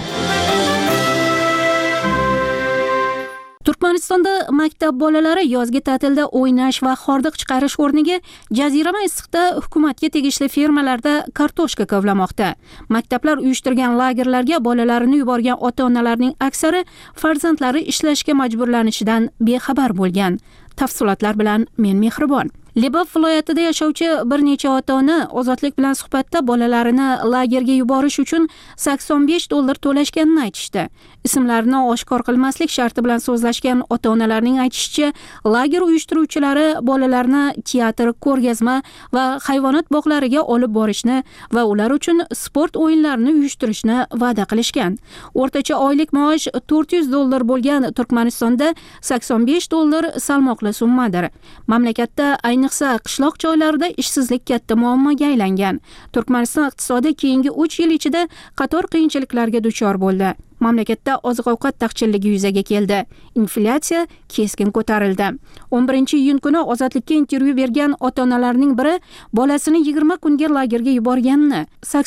Turkmanistonda maktab bolalari yozgi ta'tilda o'ynash va hordiq chiqarish o'rniga jazirama issiqda hukumatga tegishli fermalarda kartoshka kovlamoqda. Maktablar uyushtirgan lagerlarga bolalarini yuborgan ota-onalarning aksari farzandlari ishlashga majburlanishidan bexabar bo'lgan. Tafsilotlar bilan men Mehribon. Lebap viloyatida yashovchi bir necha ota-ona Ozodlik bilan suhbatda bolalarini lagerga yuborish uchun $85 to'lashganini aytishdi. Ismlarini oshkor qilmaslik sharti bilan so'zlashgan ota-onalarning aytishicha, lager uyushtiruvchilari bolalarni teatr, ko'rgazma va hayvonot bog'lariga olib borishni va ular uchun sport o'yinlarini uyushtirishni va'da qilishgan. O'rtacha oylik maosh $400 bo'lgan Turkmanistonda $85 salmoqli summadir. Mamlakatda ayniqsa qishloq joylarida ishsizlik katta muammoga aylangan. Turkmaniston iqtisodi keyingi 3 yil ichida qator qiyinchiliklarga duchor bo'ldi. Mamlakatda oziq-ovqat taqchilligi yuzaga keldi. Inflyatsiya keskin ko'tarildi. 11-iyun kuni Ozodlikka intervyu bergan ota-onalarning biri bolasini 20 kunga lagerga yuborganini,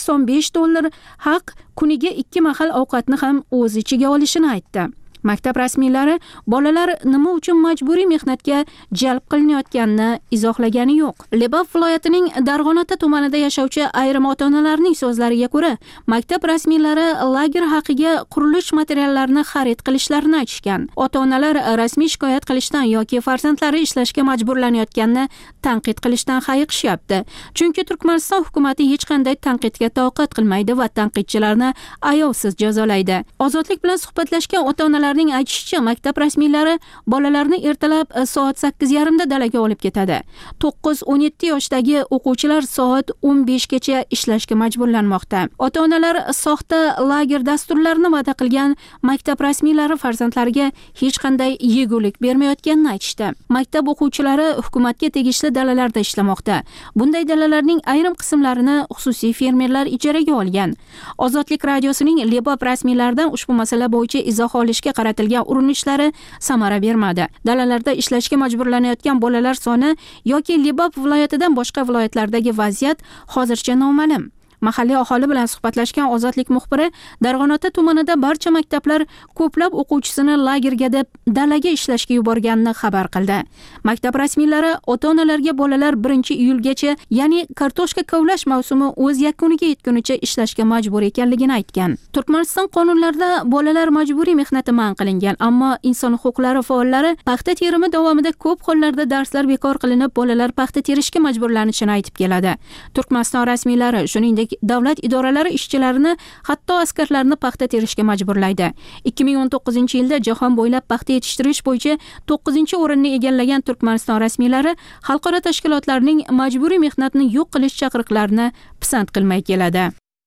$85 haq kuniga 2 mahal ovqatni ham o'z ichiga olishini aytdi. Maktab rasmiylari bolalar nima uchun majburiy mehnatga jalb qilinayotganini izohlagani yo'q. Lebap viloyatining Darg'anota tumanida yashovchi ayrim ota-onalarning so'zlariga ko'ra, maktab rasmiylari lager haqiga qurilish materiallarini xarid qilishlarini aytishgan. Ota-onalar rasmiy shikoyat qilishdan yoki farzandlari ishlashga majburlanayotganini tanqid qilishdan hayiqishyapti. Chunki Turkmaniston hukumatı hech qanday tanqidga toqat qilmaydi va tanqidchilarni ayovsiz jazolaydi. Ozodlik bilan suhbatlashgan ota-onalar aytishicha, maktab rasmiylari bolalarni ertalab soat 8:30 da dalaga olib ketadi. 9-17 yoshdagi o'quvchilar soat 15 gacha ishlashga majburlanmoqda. Ota-onalar soxta lager dasturlarini va'da qilgan maktab rasmiylari farzandlariga hech qanday yegulik bermayotganini aytishdi. Maktab o'quvchilari hukumatga tegishli dalalarda ishlamoqda. Bunday dalalarning ayrim qismlarini xususiy fermerlar ijaraga olgan. Ozodlik radiosining Lebap rasmiylaridan ushbu masala bo'yicha izoh olishga qaratilgan urinishlari samara bermadi. Dalalarda ishlashga majburlanayotgan bolalar soni yoki Lebap viloyatidan boshqa viloyatlardagi vaziyat hozircha noma'lum. Mahalliy aholi bilan suhbatlashgan Ozodlik muxbiri Darg'anota tumanida barcha maktablar ko'plab o'quvchisini lagerga deb dalaga ishlashga yuborganini xabar qildi. Maktab rasmiylari ota-onalarga bolalar 1-iyulgacha, ya'ni kartoshka kovlash mavsumi o'z yakuniga yetgunicha ishlashga majbur ekanligini aytgan. Turkmaniston qonunlarida bolalar majburiy mehnati man qilingan, ammo inson huquqlari faollari paxta terimi davomida ko'p hollarda darslar bekor qilinib, bolalar paxta terishga majburlanishini aytib keladi. Turkmaniston rasmiylari shuningdek shuningdek davlat idoralari ishchilarini, hatto askarlarni paxta terishga majburlaydi. 2019-yilda jahon bo'ylab paxta yetishtirish bo'yicha 9-o'rinni egallagan Turkmaniston rasmiylari xalqaro tashkilotlarning majburiy mehnatni yo'q qilish chaqiriqlarini pisand qilmay keladi.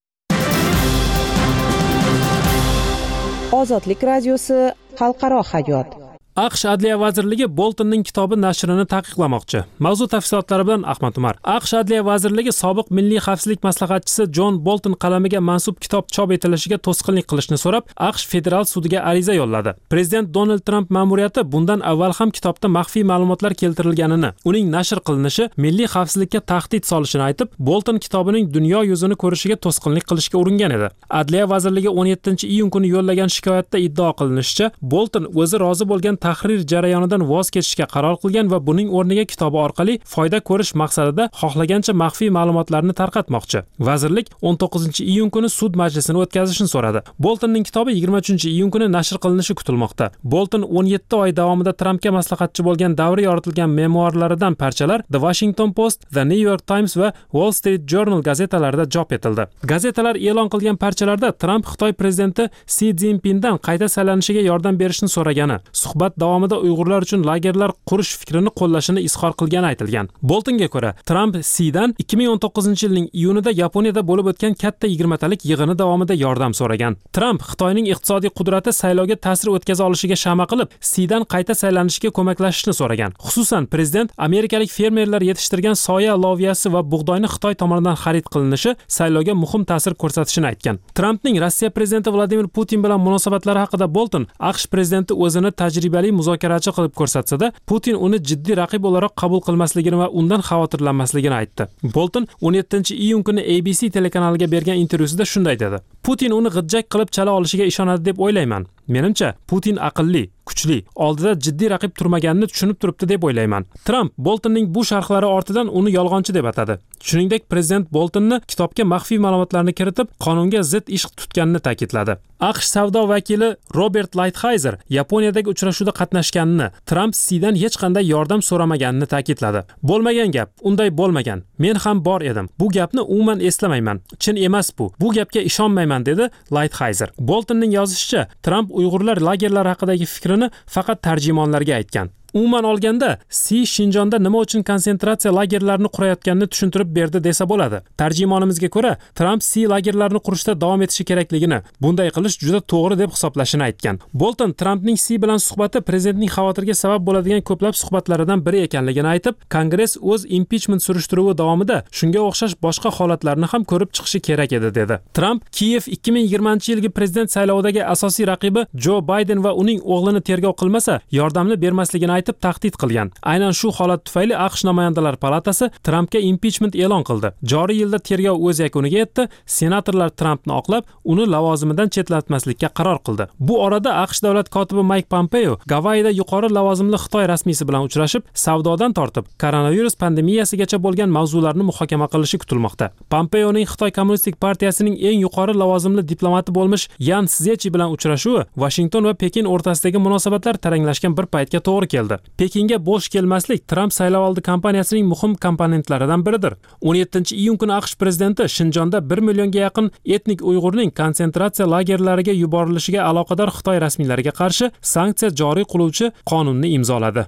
Ozodlik radiosi xalqaro hayot. AQSh Adliya vazirligi Boltonning kitobi nashrini taqiqlamoqchi. Mavzu tafsilotlari bilan Ahmad Umar. AQSh Adliya vazirligi sobiq milliy xavfsizlik maslahatchisi Jon Bolton qalamiga mansub kitob chop etilishiga to'sqinlik qilishni so'rab, AQSh federal sudiga ariza yo'lladi. Prezident Donald Trump ma'muriyati bundan avval ham kitobda maxfiy ma'lumotlar keltirilganini, uning nashr qilinishi milliy xavfsizlikka tahdid solishini aytib, Bolton kitobining dunyo yuzini ko'rishiga to'sqinlik qilishga uringan edi. Adliya vazirligi 17-iyun kuni yo'llagan shikoyatda iddao qilinishicha, Bolton o'zi rozi bo'lgan tahrir jarayonidan voz kechishga qaror qilgan va buning o'rniga kitobi orqali foyda ko'rish maqsadida xohlagancha maxfiy ma'lumotlarni tarqatmoqchi. Vazirlik 19-iyun kuni sud majlisini o'tkazishni so'radi. Boltonning kitobi 23-iyun kuni nashr qilinishi kutilmoqda. Bolton 17 oy davomida Trumpga maslahatchi bo'lgan davri yoritilgan memuarlaridan parchalar The Washington Post, The New York Times va Wall Street Journal gazetalarida chop etildi. Gazetalar e'lon qilgan parchalarda Trump Xitoy prezidenti Si Szinpindan qayta saylanishiga yordam berishni so'ragani, suhbat davomida Uyg'urlar uchun lagerlar qurish fikrini qo'llashini izhor qilgani aytilgan. Boltonga ko'ra, Trump Sidan 2019-yilning iyunida Yaponiyada bo'lib o'tgan katta 20talik yig'ini davomida yordam so'ragan. Trump Xitoyning iqtisodiy qudrati saylovga ta'sir o'tkaza olishiga shama qilib, Sidan qayta saylanishiga ko'maklashishni so'ragan. Xususan, prezident amerikalik fermerlar yetishtirgan soya loviyasi va bug'doyni Xitoy tomonidan xarid qilinishi saylovga muhim ta'sir ko'rsatishini aytgan. Trumpning Rossiya prezidenti Vladimir Putin bilan munosabatlari haqida Bolton, AQSh prezidenti o'zini tajribali muzokarachi qilib ko'rsatsada, Putin uni jiddiy raqib o'laroq qabul qilmasligini va undan xavotirlanmasligini aytdi. Bolton 17-iyun kuni ABC telekanaliga bergan intervyusida shunday dedi: Putin uni g'ijjak qilib chala olishiga ishonadi deb o'ylayman. Menimcha, Putin aqlli, kuchli, oldida jiddiy raqib turmaganini tushunib turibdi deb o'ylayman. Trump Boltonning bu sharhlari ortidan uni yolg'onchi deb atadi. Shuningdek, prezident Boltonni kitobga maxfiy ma'lumotlarni kiritib, qonunga zid ish tutganini ta'kidladi. AQSh savdo vakili Robert Lighthizer Yaponiyadagi uchrashuvda qatnashganini, Trump Sidan hech qanday yordam so'ramaganini ta'kidladi. Bo'lmagan gap, unday bo'lmagan. Men ham bor edim. Bu gapni umuman eslamayman. Chin emas bu. Bu gapga ishonmayman, dedi Lighthizer. Boltonning yozishicha, Trump Uyg'urlar lagerlari haqidagi fikrini faqat tarjimonlarga aytgan. Umuman olganda, Si Shinjonda nima uchun konsentratsiya lagerlarini qurayotganini tushuntirib berdi desa bo'ladi. Tarjimonimizga ko'ra, Trump Si lagerlarini qurishda davom etishi kerakligini, bunday qilish juda to'g'ri deb hisoblashini aytgan. Bolton Trumpning Si bilan suhbati prezidentning xavotirga sabab bo'ladigan ko'plab suhbatlaridan biri ekanligini aytib, Kongress o'z impichment surishtiruvi davomida shunga o'xshash boshqa holatlarni ham ko'rib chiqishi kerak edi, dedi. Trump Kiyev 2020-yilgi prezident saylovidagi asosiy raqibi Joe Biden va uning o'g'lini tergov qilmasa, yordamni bermasligini aytib tahdid qilgan. Aynan shu holat tufayli AQSh namoyandalar palatasi Trumpga impichment e'lon qildi. Joriy yilda tergov o'z yakuniga yetdi. Senatorlar Trumpni oqlab, uni lavozimidan chetlatmaslikka qaror qildi. Bu orada AQSh davlat kotibi Mike Pompeo Gavayida yuqori lavozimli Xitoy rasmiysi bilan uchrashib, savdodan tortib koronavirus pandemiyasigacha bo'lgan mavzularni muhokama qilishi kutilmoqda. Pompeoning Xitoy Kommunistik partiyasining eng yuqori lavozimli diplomati bo'lmish Yan Szeci bilan uchrashuvi Washington va Pekin o'rtasidagi munosabatlar taranglashgan bir paytga to'g'ri keldi. Pekinga bo'sh kelmaslik Trump saylovoldi kampaniyasining muhim komponentlaridan biridir. 17-iyun kuni AQSh prezidenti Shinjonda 1 millionga yaqin etnik Uyg'urning konsentratsiya lagerlariga yuborilishiga aloqador Xitoy rasmiylariga qarshi sanksiya joriy qiluvchi qonunni imzoladi.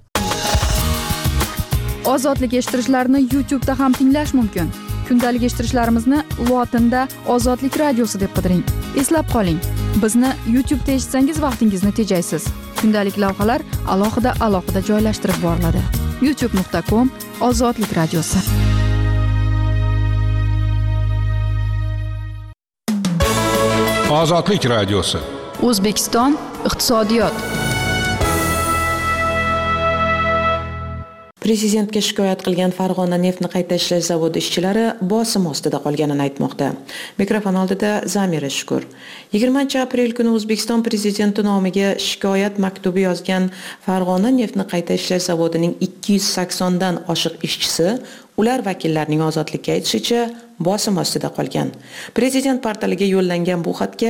Ozodlik eshittirishlarni YouTube'da ham tinglash mumkin. Kundalik eshittirishlarimizni lotinda Ozodlik radiosi deb qidiring. Eslab qoling, bizni YouTube'da eshitsangiz vaqtingizni tejaysiz. Kundalik lavhalar alohida joylashtirib boriladi. youtube.com/ozodlik radiosi. Ozodlik radiosi. O'zbekiston iqtisodiyot. Prezidentga shikoyat qilgan Farg'ona neftni qayta ishlash zavodi ishchilari bosim ostida qolganini aytmoqda. Mikrofon oldida Zamira Shukur. 20-aprel kuni O'zbekiston prezidenti nomiga shikoyat maktubi yozgan Farg'ona neftni qayta ishlash zavodining 280 dan oshiq ishchisi ular vakillarining ozodlikka aytishicha bosim ostida qolgan. Prezident portaliga yo'llangan bu xatga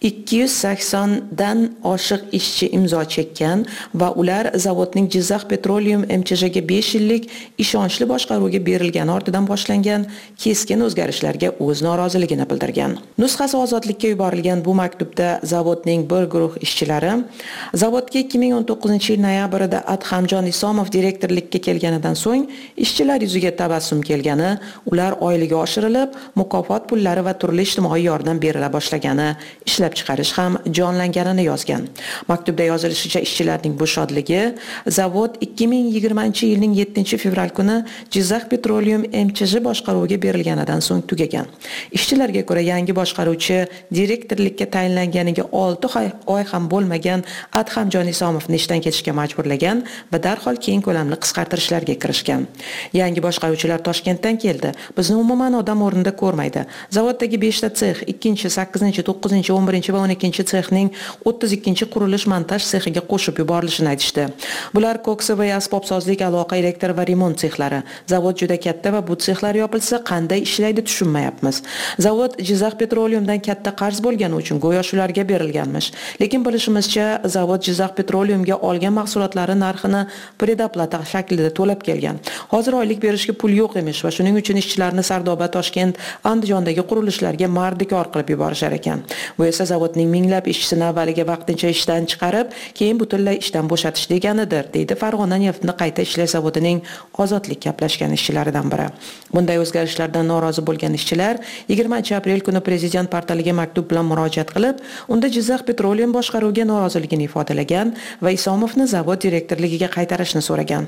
280 dan oshiq ishchi imzo chekkan va ular zavodning Jizzax Petroleum MCHga 5 yillik ishonchli boshqaruvga berilgani ortidan boshlangan keskin o'zgarishlarga o'z noroziligini bildirgan. Nusxasi ozodlikka yuborilgan bu maktubda zavodning bir guruh ishchilari zavodga 2019-yil noyabrida Adhamjon Isomov direktorlikka kelganidan so'ng ishchilar yuziga tabassum kelgani, ular oyligi oshirilib, mukofot pullari va turli ijtimoiy yordam berila boshlagani, ishlab chiqarish ham jonlanganini yozgan. Maktubda yozilishicha, ishchilarning bu shodligi zavod 2020-yilning 7-fevral kuni Jizzax Petroleum MCH boshqaruviga berilganidan so'ng tugagan. Ishchilarga ko'ra, yangi boshqaruvchi direktorlikka tayinlanganiga 6 oy ham bo'lmagan Adhamjon Isomovni ishdan ketishga majburlagan va darhol keng ko'lamli qisqartirishlarga kirishgan. Yangi boshqaruvchilar Toshkentdan keldi. Bizni umuman odam o'rnida ko'rmaydi. Zavoddagi 5 ta sex, 2-chi, 8-chi, 9-chi, 11-chi va 12-chi sexning 32-chi qurilish montaj sexiga qo'shib yuborilishini aytishdi. Bular ko'ksiva, asbobsozlik, aloqa, elektr va remont sexlari. Zavod juda katta va bu sexlar yopilsa qanday ishlaydi tushunmayapmiz. Zavod Jizzax Petroleumdan katta qarz bo'lgani uchun go'yo shularga berilganmish. Lekin bilishimizcha, zavod Jizzax Petroleumga olgan mahsulotlari narxini predoplata shaklida to'lab kelgan. Hozir oylik berishga pul yo'q emish va shuning uchun ishchilarni Sardoba, Toshkent, Andijondagi qurilishlarga mardikor qilib yuborishar ekan. Bu esa zavodning minglab ishchisini avvaliga vaqtincha ishdan chiqarib, keyin butunlay ishdan bo'shatish deganidir, deydi Farg'ona neftni qayta ishlash zavodining ozodlik gaplashgan ishchilaridan biri. Bunday o'zgarishlardan norozi bo'lgan ishchilar 20-aprel kuni prezident portaliga maktub bilan murojaat qilib, unda Jizzax Petroleum boshqaruviga noroziligini ifodalagan va Isomovni zavod direktorligiga qaytarishni so'ragan.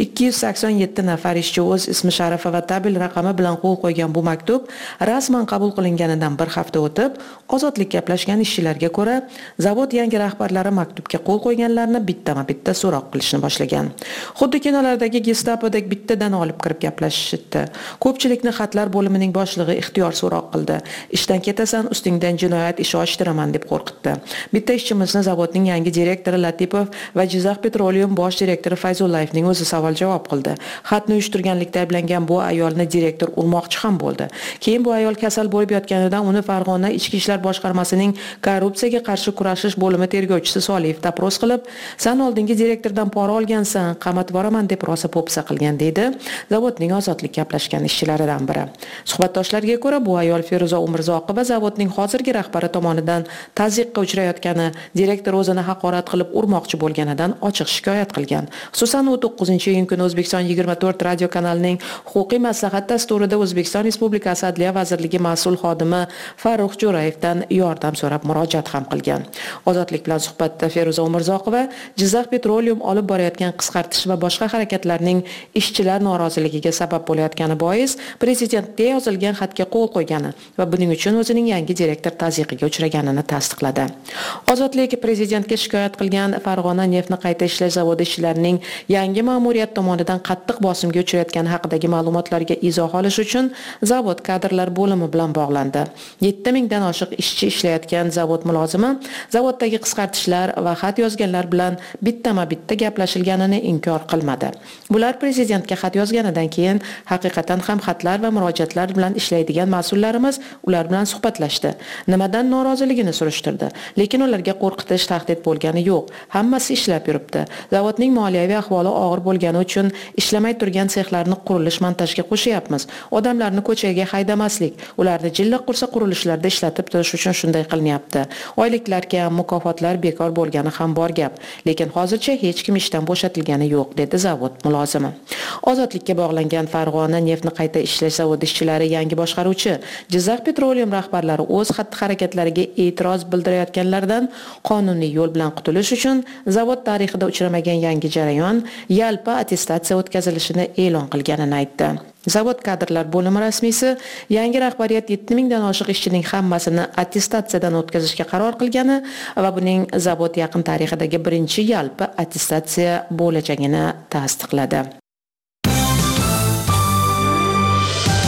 287 nafar ishchi o'z ismi sharifi va tabil raqami bilan qo'l qo'ygan bu maktub rasman qabul qilinganidan bir hafta o'tib, ozodlik gaplashgan ishchilarga ko'ra, zavod yangi rahbarlari maktubga qo'l qo'yganlarni bittama-bitta so'roq qilishni boshlagan. Xuddi kinolardagi Gestapodek bittadan olib kirib gaplashishdi. Ko'pchilikni xatlar bo'limining boshlig'i ixtiyor so'roq qildi. Ishdan ketasan, ustingdan jinoyat ishi ochtiraman deb qo'rqitdi. Bitta ishchimizni zavodning yangi direktori Latipov va Jizzax Petroleum bosh direktori Fayzullayevning o'zi savol-javob qildi. Xatni uyushtirganlikda ayblangan bu ayolni direktor urmoqchi ham bo'ldi. Keyin bu ayol kasal bo'lib yotganidan uni Farg'ona Ichki ishlar boshqarmasining korrupsiyaga qarshi kurashish bo'limi tergovchisi Soliyev tapros qilib, "Sen oldingi direktordan pora olgansan, qamatvoraman" deb rosa po'pisa qilgan, deydi zavodning ozodlik gaplashgan ishchilaridan biri. Suhbatdoshlarga ko'ra, bu ayol Feruza Umurzoqova zavodning hozirgi rahbari tomonidan tazyiqqa uchrayotgani, direktor o'zini haqorat qilib urmoqchi bo'lganidan ochiq shikoyat qilgan. Xususan, 9-iyun kuni O'zbekiston 24 radio kanalining huquqiy maslahat dasturida O'zbekiston Respublikasi Adliya vazirligi mas'ul xodimi Farruh Jo'rayevdan yordam so'rab murojaat ham qilgan. Ozodlik bilan suhbatda Feruza Umurzoqova Jizzax Petroleum olib borayotgan qisqartish va boshqa harakatlarning ishchilar noroziligiga sabab bo'layotgani bois prezidentga yozilgan xatga qo'l qo'ygani va buning uchun o'zining yangi direktor tazyiqiga uchraganini tasdiqladi. Ozodlik prezidentga shikoyat qilgan Farg'ona neftni qayta ishlash zavodi ishchilarining yangi ma'muriyat tomonidan qattiq bosimga uchrayotgani haqidagi ma'lumotlarga izoh olish uchun zavod kadrlar bo'limi bilan bog'landi. 7000 dan oshiq ishchi ishlayotgan zavod mulozimi zavoddagi qisqartishlar va xat yozganlar bilan bittama-bitta gaplashilganini inkor qilmadi. Bular prezidentga xat yozganidan keyin haqiqatan ham xatlar va murojaatlar bilan ishlaydigan mas'ullarimiz ular bilan suhbatlashdi. Nimadan noroziligini surishtirdi. Lekin ularga qo'rqitish, tahdid bo'lgani yo'q. Hammasi ishlab yuribdi. Zavodning moliyaviy ahvoli og'ir bo'lgani uchun ishlamay turgan sexlarni qurilish montajga qo'shyapmiz. Odamlarni ko'chaga haydamaslik, ularni jilla qursa qurilishlarda ishlatib turish uchun shunday qilinyapti. Oyliklar kam, mukofotlar bekor bo'lgani ham bor gap. Lekin hozircha hech kim ishdan bo'shatilgani yo'q, dedi zavod mulozimi. Ozodlikka bog'langan Farg'ona neftni qayta ishlash zavodi ishchilari yangi boshqaruvchi Jizzax Petroleum rahbarlari o'z xatti-harakatlariga e'tiroz bildirayotganlardan qonuniy yo'l bilan qutulish uchun zavod tarixida uchramagan yangi jarayon yalpi attestatsiya o'tkazilishini e'lon qilganini aytdi. Zavod kadrlar bo'limi rasmiysi yangi rahbariyat 7000 dan oshiq ishchining hammasini attestatsiyadan o'tkazishga qaror qilgani va buning zavod yaqin tarixidagi birinchi yalpi attestatsiya bo'lajagini tasdiqladi.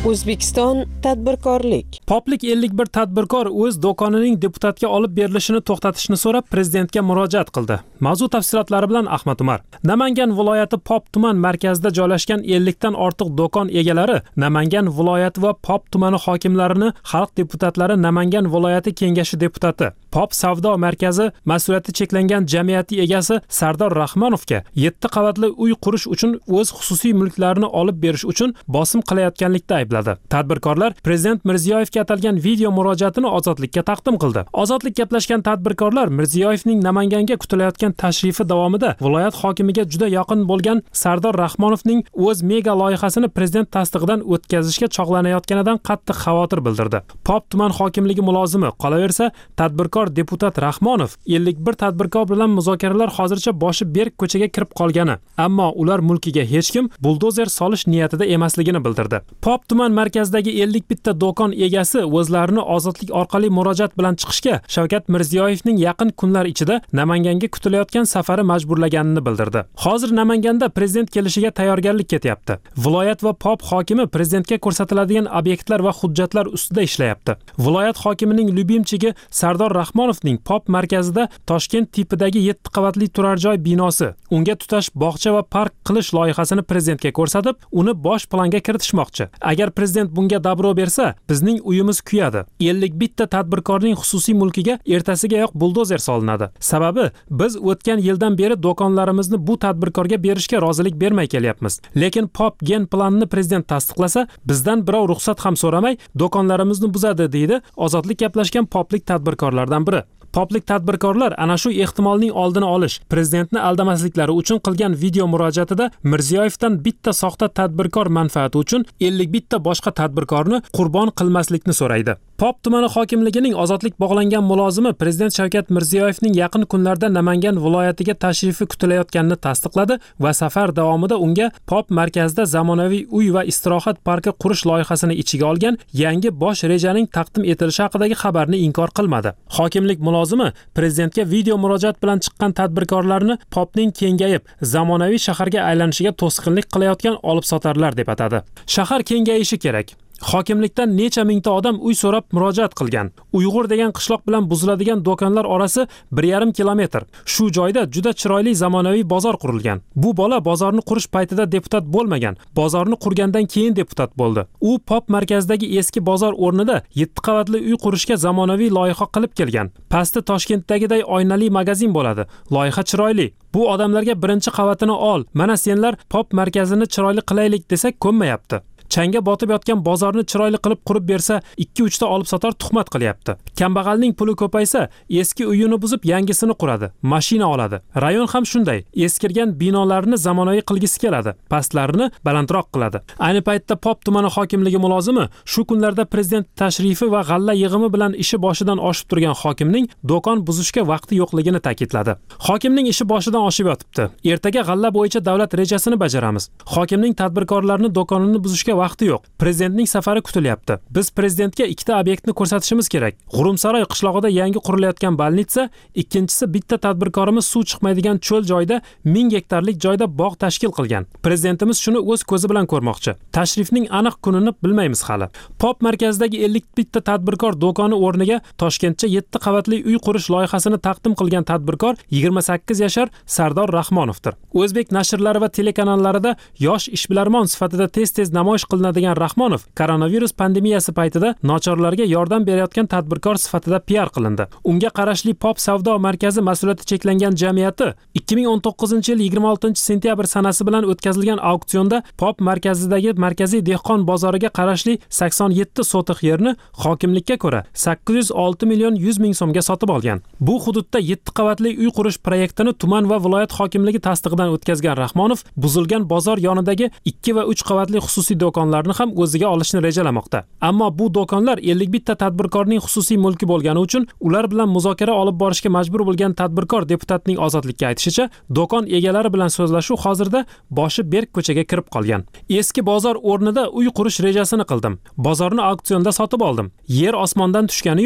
O'zbekiston tadbirkorlik. Poplik 51 tadbirkor o'z do'konining deputatga olib berilishini to'xtatishni so'rab prezidentga murojaat qildi. Mavzu tafsilotlari bilan Ahmad Umar. Namangan viloyati Pop tuman markazida joylashgan 50 dan ortiq do'kon egalari Namangan viloyati va Pop tumani hokimlarini xalq deputatlari Namangan viloyati kengashi deputati Pop savdo markazi mas'uliyati cheklangan jamiyati egasi Sardor Rahmonovga 7 qavatli uy qurish uchun o'z xususiy mulklarini olib berish uchun bosim qilayotganlikda aybladi. Tadbirkorlar Prezident Mirziyoyevga atalgan video murojaatini Ozodlikka taqdim qildi. Ozodlik gaplashgan tadbirkorlar Mirziyoyevning Namanganga kutilayotgan tashrifi davomida viloyat hokimiga juda yaqin bo'lgan Sardor Rahmonovning o'z mega loyihasini prezident tasdig'idan o'tkazishga chog'lanayotganidan qattiq xavotir bildirdi. Pop tuman hokimligi mulozimi qolaversa, tadbirkor deputat Rahmonov 51 tadbirkor bilan muzokaralar hozircha boshi berk ko'chaga kirib qolgani, ammo ular mulkiga hech kim buldozer solish niyatida emasligini bildirdi. Pop tuman markazidagi 51 ta do'kon egasi o'zlarini Ozodlik orqali murojaat bilan chiqishga Shavkat Mirziyoyevning yaqin kunlar ichida Namanganga kutilayotgan safari majburlaganini bildirdi. Hozir Namanganda prezident kelishiga tayyorgarlik ketyapti. Viloyat va Pop hokimi prezidentga ko'rsatiladigan obyektlar va hujjatlar ustida ishlayapti. Viloyat hokimining lyubimchigi Sardor Rahmonovning Pop markazida Toshkent tipidagi 7 qavatli turar joy binosi, unga tutash bog'cha va park qilish loyihasini prezidentga ko'rsatib, uni bosh planga kiritishmoqchi. Agar prezident bunga dabro bersa, bizning uyimiz kuyadi. 51 ta tadbirkorning xususiy mulkiga ertasigayoq buldozer solinadi. Sababi biz o'tgan yildan beri do'konlarimizni bu tadbirkorga berishga rozilik bermay kelyapmiz. Lekin Pop gen planini prezident tasdiqlasa, bizdan birov ruxsat ham so'ramay do'konlarimizni buzadi, deydi Ozodlik gaplashgan poplik tadbirkorlardan biri. Poplik tadbirkorlar ana shu ehtimolning oldini olish, prezidentni aldamasliklari uchun qilgan video murojaatida Mirziyoyevdan bitta soxta tadbirkor manfaati uchun 51 ta boshqa tadbirkorni qurbon qilmaslikni so'raydi. Pop tumani hokimligining Ozodlik bog'langan mulozimi prezident Shavkat Mirziyoyevning yaqin kunlarda Namangan viloyatiga tashrifi kutilayotganini tasdiqladi va safar davomida unga Pop markazida zamonaviy uy va istirohat parki qurish loyihasini ichiga olgan yangi bosh rejaning taqdim etilishi haqidagi xabarni inkor qilmadi. Hokimlik mulozimi prezidentga video murojaat bilan chiqqan tadbirkorlarni Popning kengayib, zamonaviy shaharga aylanishiga to'sqinlik qilayotgan olib-sotarlar deb atadi. Shahar kengayishi kerak. Hokimlikdan necha mingta odam uy so'rab murojaat qilgan. Uyg'ur degan qishloq bilan buziladigan do'konlar orasi 1,5 kilometr. Shu joyda juda chiroyli zamonaviy bozor qurilgan. Bu bola bozorni qurish paytida deputat bo'lmagan, bozorni qurgandan keyin deputat bo'ldi. U Pop markazidagi eski bozor o'rnida 7 qavatli uy qurishga zamonaviy loyiha qilib kelgan. Pasti Toshkentdagiday oynali magazin bo'ladi. Loyiha chiroyli. Bu odamlarga birinchi qavatini ol, mana senlar Pop markazini chiroyli qilaylik desak ko'nmayapti. Changa botib yotgan bozorni chiroyli qilib qurib bersa, 2-3 ta olib sotar tuhmat qilyapti. Kambag'alning puli ko'paysa, eski uyini buzib yangisini quradi, mashina oladi. Rayon ham shunday, eskirgan binolarni zamonaviy qilgisi keladi, pastlarini balandroq qiladi. Ayni paytda Pop tumani hokimligi mulozimi shu kunlarda prezident tashrifi va g'alla yig'imi bilan ishi boshidan oshib turgan hokimning do'kon buzishga vaqti yo'qligini ta'kidladi. Hokimning ishi boshidan oshib yotibdi. Ertaga g'alla bo'yicha davlat rejasini bajaramiz. Hokimning tadbirkorlarni do'konini buzishga vaqti yo'q. Prezidentning safari kutilyapti. Biz prezidentga 2 ta obyektni ko'rsatishimiz kerak. G'urumsaroy qishlog'ida yangi qurilayotgan bolnitsa, ikkinchisi bitta tadbirkorimiz suv chiqmaydigan cho'l joyda 1000 gektarlik joyda bog' tashkil qilgan. Prezidentimiz shuni o'z ko'zi bilan ko'rmoqchi. Tashrifning aniq kunini bilmaymiz hali. Pop markazidagi 51 ta tadbirkor do'koni o'rniga Toshkentcha 7 qavatli uy qurish loyihasini taqdim qilgan tadbirkor 28 yashar Sardor Rahmonovdir. O'zbek nashrlari va telekanallarida yosh ishbilarmon sifatida tez-tez namoyish qilinadigan Rahmonov koronavirus pandemiyasi paytida nochorlarga yordam berayotgan tadbirkor sifatida PR qilindi. Unga qarashli Pop savdo markazi mas'uliyati cheklangan jamiyati 2019-yil 26-sentyabr sanasi bilan o'tkazilgan auksionda Pop markazidagi markaziy dehqon bozoriga qarashli 87 sotiq yerni hokimlikka ko'ra 806 million 100 ming so'mga sotib olgan. Bu hududda 7 qavatli uy qurish proyektini tuman va viloyat hokimligi tasdig'idan o'tkazgan Rahmonov buzilgan bozor yonidagi 2 va 3 qavatli xususiy do'konlarni ham o'ziga olishni rejalamoqda. Ammo bu do'konlar 51 ta tadbirkorning xususiy mulki bo'lgani uchun ular bilan muzokara olib borishga majbur bo'lgan tadbirkor deputatning Ozodlikka aytishicha, do'kon egalari bilan so'zlashuv hozirda boshi berk ko'chaga kirib qolgan. Eski bozor o'rnida uy qurish rejasini qildim. Bozorni auksionda sotib oldim. Yer osmondan tushgani yo'q.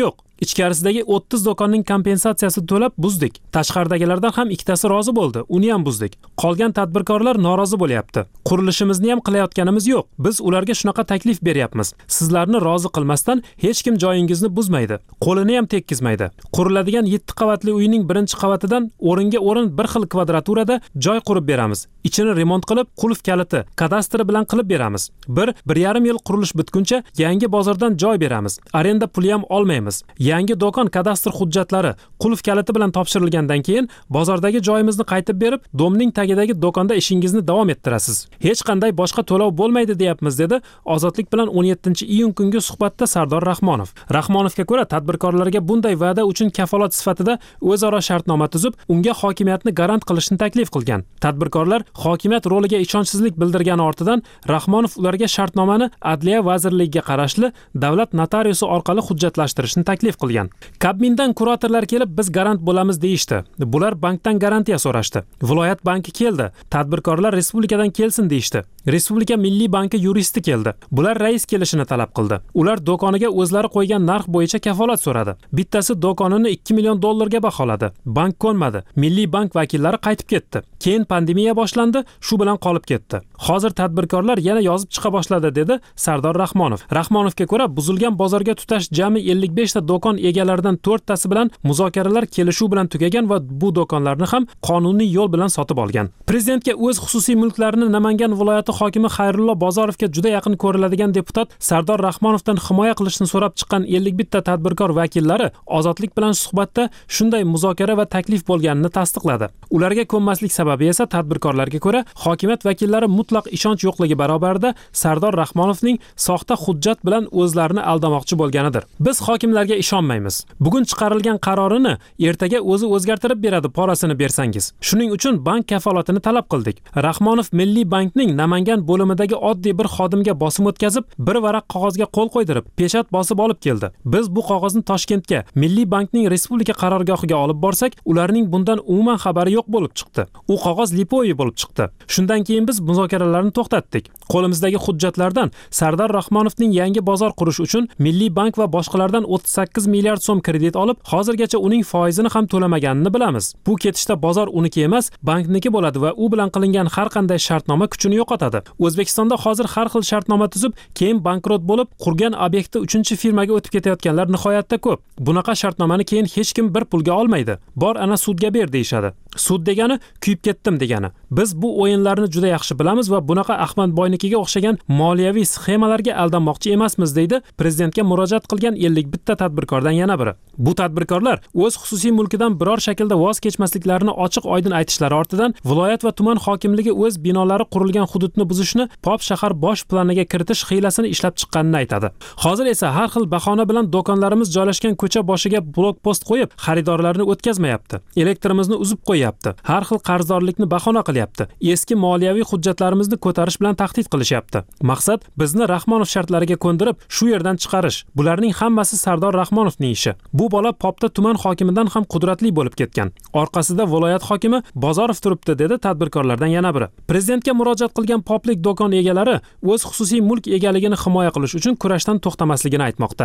Ichkarisidagi 30 do'konning kompensatsiyasi to'lab buzdik. Tashqaridagilardan ham ikkitasi rozi bo'ldi, uni ham buzdik. Qolgan tadbirkorlar norozi bo'lyapti. Qurilishimizni ham qilayotganimiz yo'q. Biz ularga shunaqa taklif beryapmiz. Sizlarni rozi qilmasdan hech kim joyingizni buzmaydi, qo'lini ham tekkizmaydi. Quriladigan 7 qavatli uyning birinchi qavatidan o'ringa o'rin bir xil kvadraturada joy qurib beramiz. Ichini remont qilib, qulf kaliti, kadastri bilan qilib beramiz. 1-1,5 yil qurilish bitguncha yangi bozordan joy beramiz. Arenda puli ham olmaymiz. Yangi do'kon kadastr hujjatlari qulf kaliti bilan topshirilgandan keyin bozordagi joyimizni qaytib berib, domning tagidagi do'konda ishingizni davom ettirasiz. Hech qanday boshqa to'lov bo'lmaydi deyapmiz, dedi Ozodlik bilan 17-iyun kungi suhbatda Sardor Rahmonov. Rahmonovga ko'ra, tadbirkorlarga bunday va'da uchun kafolat sifatida o'zaro shartnoma tuzib, unga hokimiyatni garant qilishni taklif qilgan. Tadbirkorlar hokimiyat roliga ishonchsizlik bildirgani ortidan Rahmonov ularga shartnomani Adliya vazirligiga qarashli davlat notariusi orqali hujjatlashtirishni taklif qilgan. Kabmindan kuratorlar kelib, biz garant bo'lamiz deyishdi. Bular bankdan garantiya so'rashdi. Viloyat banki keldi. Tadbirkorlar respublikadan kelsin deyishdi. Respublika Milliy banki yuristi keldi. Bular rais kelishini talab qildi. Ular do'koniga o'zlari qo'ygan narx bo'yicha kafolat so'radi. Bittasi do'konini $2 million ga baholadi. Bank ko'nmadi. Milliy bank vakillari qaytib ketdi. Keyin pandemiya boshlandi, shu bilan qolib ketdi. Hozir tadbirkorlar yana yozib chiqa boshladi, dedi Sardor Rahmonov. Rahmonovga ko'ra, buzilgan bozorga tutash jami 55 ta do'kon egalaridan 4 tasi bilan muzokaralar kelishuv bilan tugagan va bu do'konlarni ham qonuniy yo'l bilan sotib olgan. Prezidentga o'z xususiy mulklarini Namangan viloyati hokimi Xayrullo Bozorovga juda yaqin ko'riladigan deputat Sardor Rahmonovdan himoya qilishni so'rab chiqqan 51 ta tadbirkor vakillari Ozodlik bilan suhbatda shunday muzokara va taklif bo'lganini tasdiqladi. Ularga ko'nmaslik sababi esa tadbirkorlarga ko'ra, hokimiyat vakillari mutlaq ishonch yo'qligi barobarida Sardor Rahmonovning soxta hujjat bilan o'zlarini aldamoqchi bo'lganidir. Biz hokimlarga ishonmaymiz. Bugun chiqarilgan qarorini ertaga o'zi o'zgartirib beradi, porasini bersangiz. Shuning uchun bank kafolatini talab qildik. Rahmonov Milliy bankning Namangan bo'limidagi oddiy bir xodimga bosim o'tkazib, bir varaq qog'ozga qo'l qo'ydirib, peshat bosib olib keldi. Biz bu qog'ozni Toshkentga, Milliy bankning respublika qarorgohiga olib borsak, ularning bundan umuman xabari yo'q bo'lib chiqdi. U qog'oz lipoviy bo'lib chiqdi. Shundan keyin biz muzokaralarni to'xtatdik. Qo'limizdagi hujjatlardan Sardor Rahmonovning yangi bozor qurish uchun Milliy bank va boshqalardan 38 milliard so'm kredit olib, hozirgacha uning foizini ham to'lamaganini bilamiz. Bu ketishda bozor uniki emas, bankniki bo'ladi va u bilan qilingan har qanday shartnoma kuchini yo'qotadi. O'zbekistonda hozir har xil shartnoma tuzib, keyin bankrot bo'lib, qurgan obyektda 3-firmaga o'tib ketayotganlar nihoyatda ko'p. Bunaqa shartnomani keyin hech kim bir pulga olmaydi. Bor ana sudga ber deyshadi. Sud degani kuyib ketdim degani. Biz bu o'yinlarni juda yaxshi bilamiz va bunaqa Ahmadboynikiga o'xshagan moliyaviy sxemalarga aldanmoqchi emasmiz, deydi prezidentga murojaat qilgan 51 ta tadbirkordan yana biri. Bu tadbirkorlar o'z xususiy mulkidan biror shaklda voz kechmasliklarini ochiq-oydin aytishlari ortidan viloyat va tuman hokimligi o'z binolari qurilgan hududni buzishni Pop shahar bosh planiga kiritish hiylasini ishlab chiqqanini aytadi. Hozir esa har xil bahona bilan do'konlarimiz joylashgan ko'cha boshiga blokpost qo'yib, xaridorlarni o'tkazmayapti. Elektrimizni uzib qo'yapti. Har xil qarzdorlikni bahona qilyapti. Eski moliyaviy hujjatlarimizni ko'tarish bilan tahdid qilishyapti. Maqsad bizni Rahmonov shartlariga ko'ndirib, shu yerdan chiqarish. Bularning hammasi Sardor Rahmonovning ishi. Bu bola Popda tuman hokimidan ham qudratli bo'lib ketgan. Orqasida viloyat hokimi Bozorov turibdi, dedi tadbirkorlardan yana biri. Prezidentga murojaat qilgan poplik do'kon egalari o'z xususiy mulk egaligini himoya qilish uchun kurashdan to'xtamasligini aytmoqda.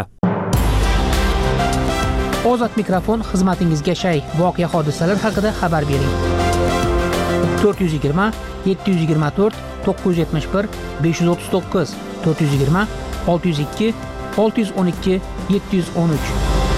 Ozod mikrofon xizmatingizga shay. Voqea hodisalar haqida xabar bering. 420 724 971 539 420 602 612 713.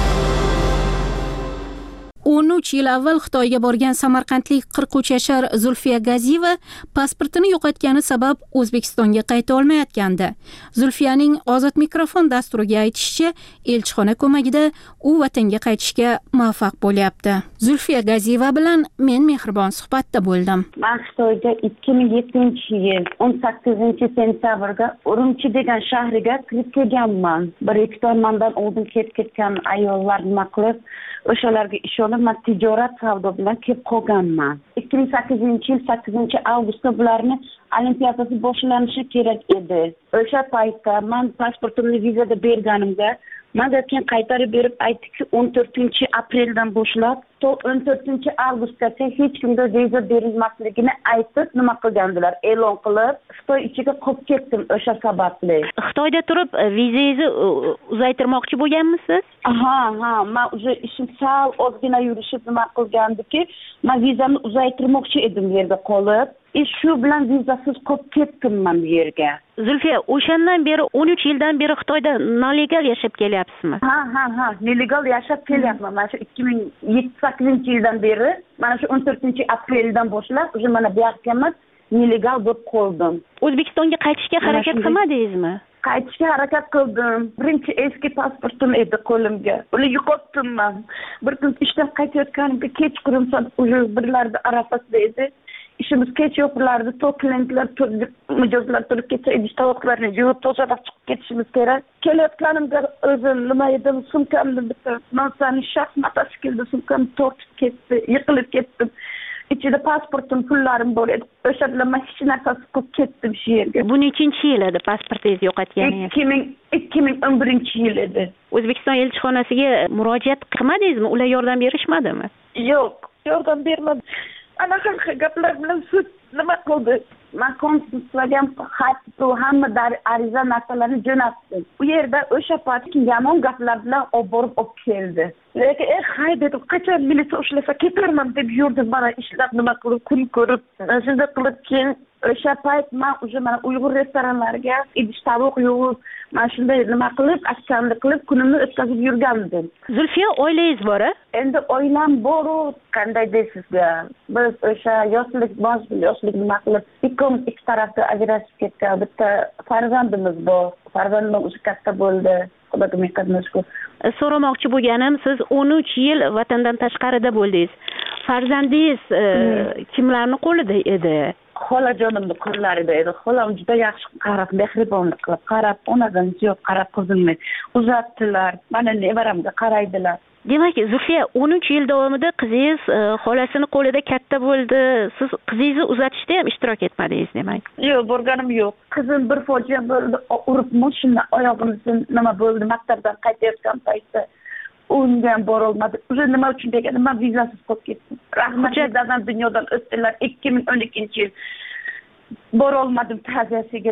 13 yil avval Xitoyga borgan samarqandlik 43 yashar Zulfiya Gaziyeva pasportini yo'qotgani sabab O'zbekistonga qayta olmayotgandi. Zulfiyaning Ozod mikrofon dasturiga aytishicha, elchixona ko'magida u vatanga qaytishga muvaffaq bo'lyapti. Zulfiya Gaziyeva bilan men mehribon suhbatda bo'ldim. Men Xitoyga 2007-yil 18-sentyabrda Urumchi degan shahriga kirib kelganman. 1-2 mandan oldin ketib ketgan ayollar nima qilib, o'shalarga ishonib men tijorat savdo bilan kelib qolganman. 2008-yil 8-avgustda bularni olimpiadasi boshlanishi kerak edi. O'sha paytda men pasportimni vizada berganimda Manga keyin qaytarib berib aytdiki 14-apreldan boshlab to 14-avgustgacha hech kimga viza berilmasligini aytib nima qilgandilar, e'lon qilib, Xitoy ichiga qolib ketdim o'sha sababli. Xitoyda turib vizangizni uzaytirmoqchi bo'lganmisiz? Ha, men o'sha ishim sal ozgina yurishib nima qilgandiki, men vizamni uzaytirmoqchi edim yerga qolib. Shu bilan vizasiz qolib ketdim men bu yerga. Zulfiya, o'shandan beri 13 yildan beri Xitoyda nelegal yashab kelyapsizmi? Ha, nelegal yashab kelyapman. Mana shu 2008-yildan beri, mana shu 14-apreldan boshlab o'sha mana bu yerga nelegal bo'lib qoldim. O'zbekistonga qaytishga harakat qilmadingizmi? Qaytishga harakat qildim. Birinchi eski pasportim edi qo'limga. Uni yo'qotdim men. Bir kun ishdan qaytayotganimda kechqurun soat birlarda arafasida edi. İşimiz keçiyorlardı, toplantılar, mijozlar turib ketsa, idish tovoqlarni yuvib tozalab chiqib ketishimiz kerak. Kelayotganimda o'zim nima edim, sumkamni bitta narsani shaxmatasi keldi, sumkam tortib ketdi, yiqilib ketdim. İçinde pasportum, pullarim bor edi. O'sha bilan men hech narsasiz qolib ketdim shu yerga. Bu nechinchi yil edi pasportingizni yo'qotganingiz? 2011-yil edi. O'zbekiston elchixonasiga murojaat qilmadingizmi? Ular yordam berishmadimi? Yo'q, yordam bermadi. Ana qanaqa gaplar bilan sud nima qildi? Men konstitutsiyaga xat, hamma ariza narsalarni jo'natdim. U yerda o'sha payt yomon gaplar bilan olib borib keldi. Lekin hay dedim, qachon militsiya ushlasa ketarman deb yurdim, mana ishlab nima qilib kun ko'rib. Shunday qilib keyin o'sha payt men o'sha mana Uyg'ur restoranlariga idish tovuq yuvib, mana shunday nima qilib, aksiyani qilib kunimni o'tkazib yurgandim. Zulfiya, oilangiz bor-a? Endi oilam bor-u, qanday deysizga? Biz o'sha yoshlik nima qilib, ikki tarafda ajrashib ketgan. Bitta farzandimiz bor. Farzandim o'sha katta bo'ldi. Xudoga ming qadam shukr. So'ramoqchi bo'lganim, siz 13 yil vatandan tashqarida bo'ldingiz. Farzandingiz kimlarning qo'lida edi? Xolajonimning qo'llarida edi. Xolam juda yaxshi qarab, mehribonlik qilib qarab, onadan yo'q qarab qizimni uzatdilar. Mana nevaramga qaraydilar. Demak, Zulfiya, 13 yil davomida qizingiz xolasini qo'lida katta bo'ldi. Siz qizingizni uzatishda ham ishtirok etmadingiz, demak. Yo'q, borganim yo'q. Qizim bir fojia bo'ldi, urib mashina oyog'imizdan nima bo'ldi, maktabdan qaytayotgan paytda unga borolmadi. O'sha nima uchun deganim, men vizasiz qolib ketdim. Rahmatli dadam dunyodan o'tdilar 2012-yil. Borolmadim ta'ziyasiga.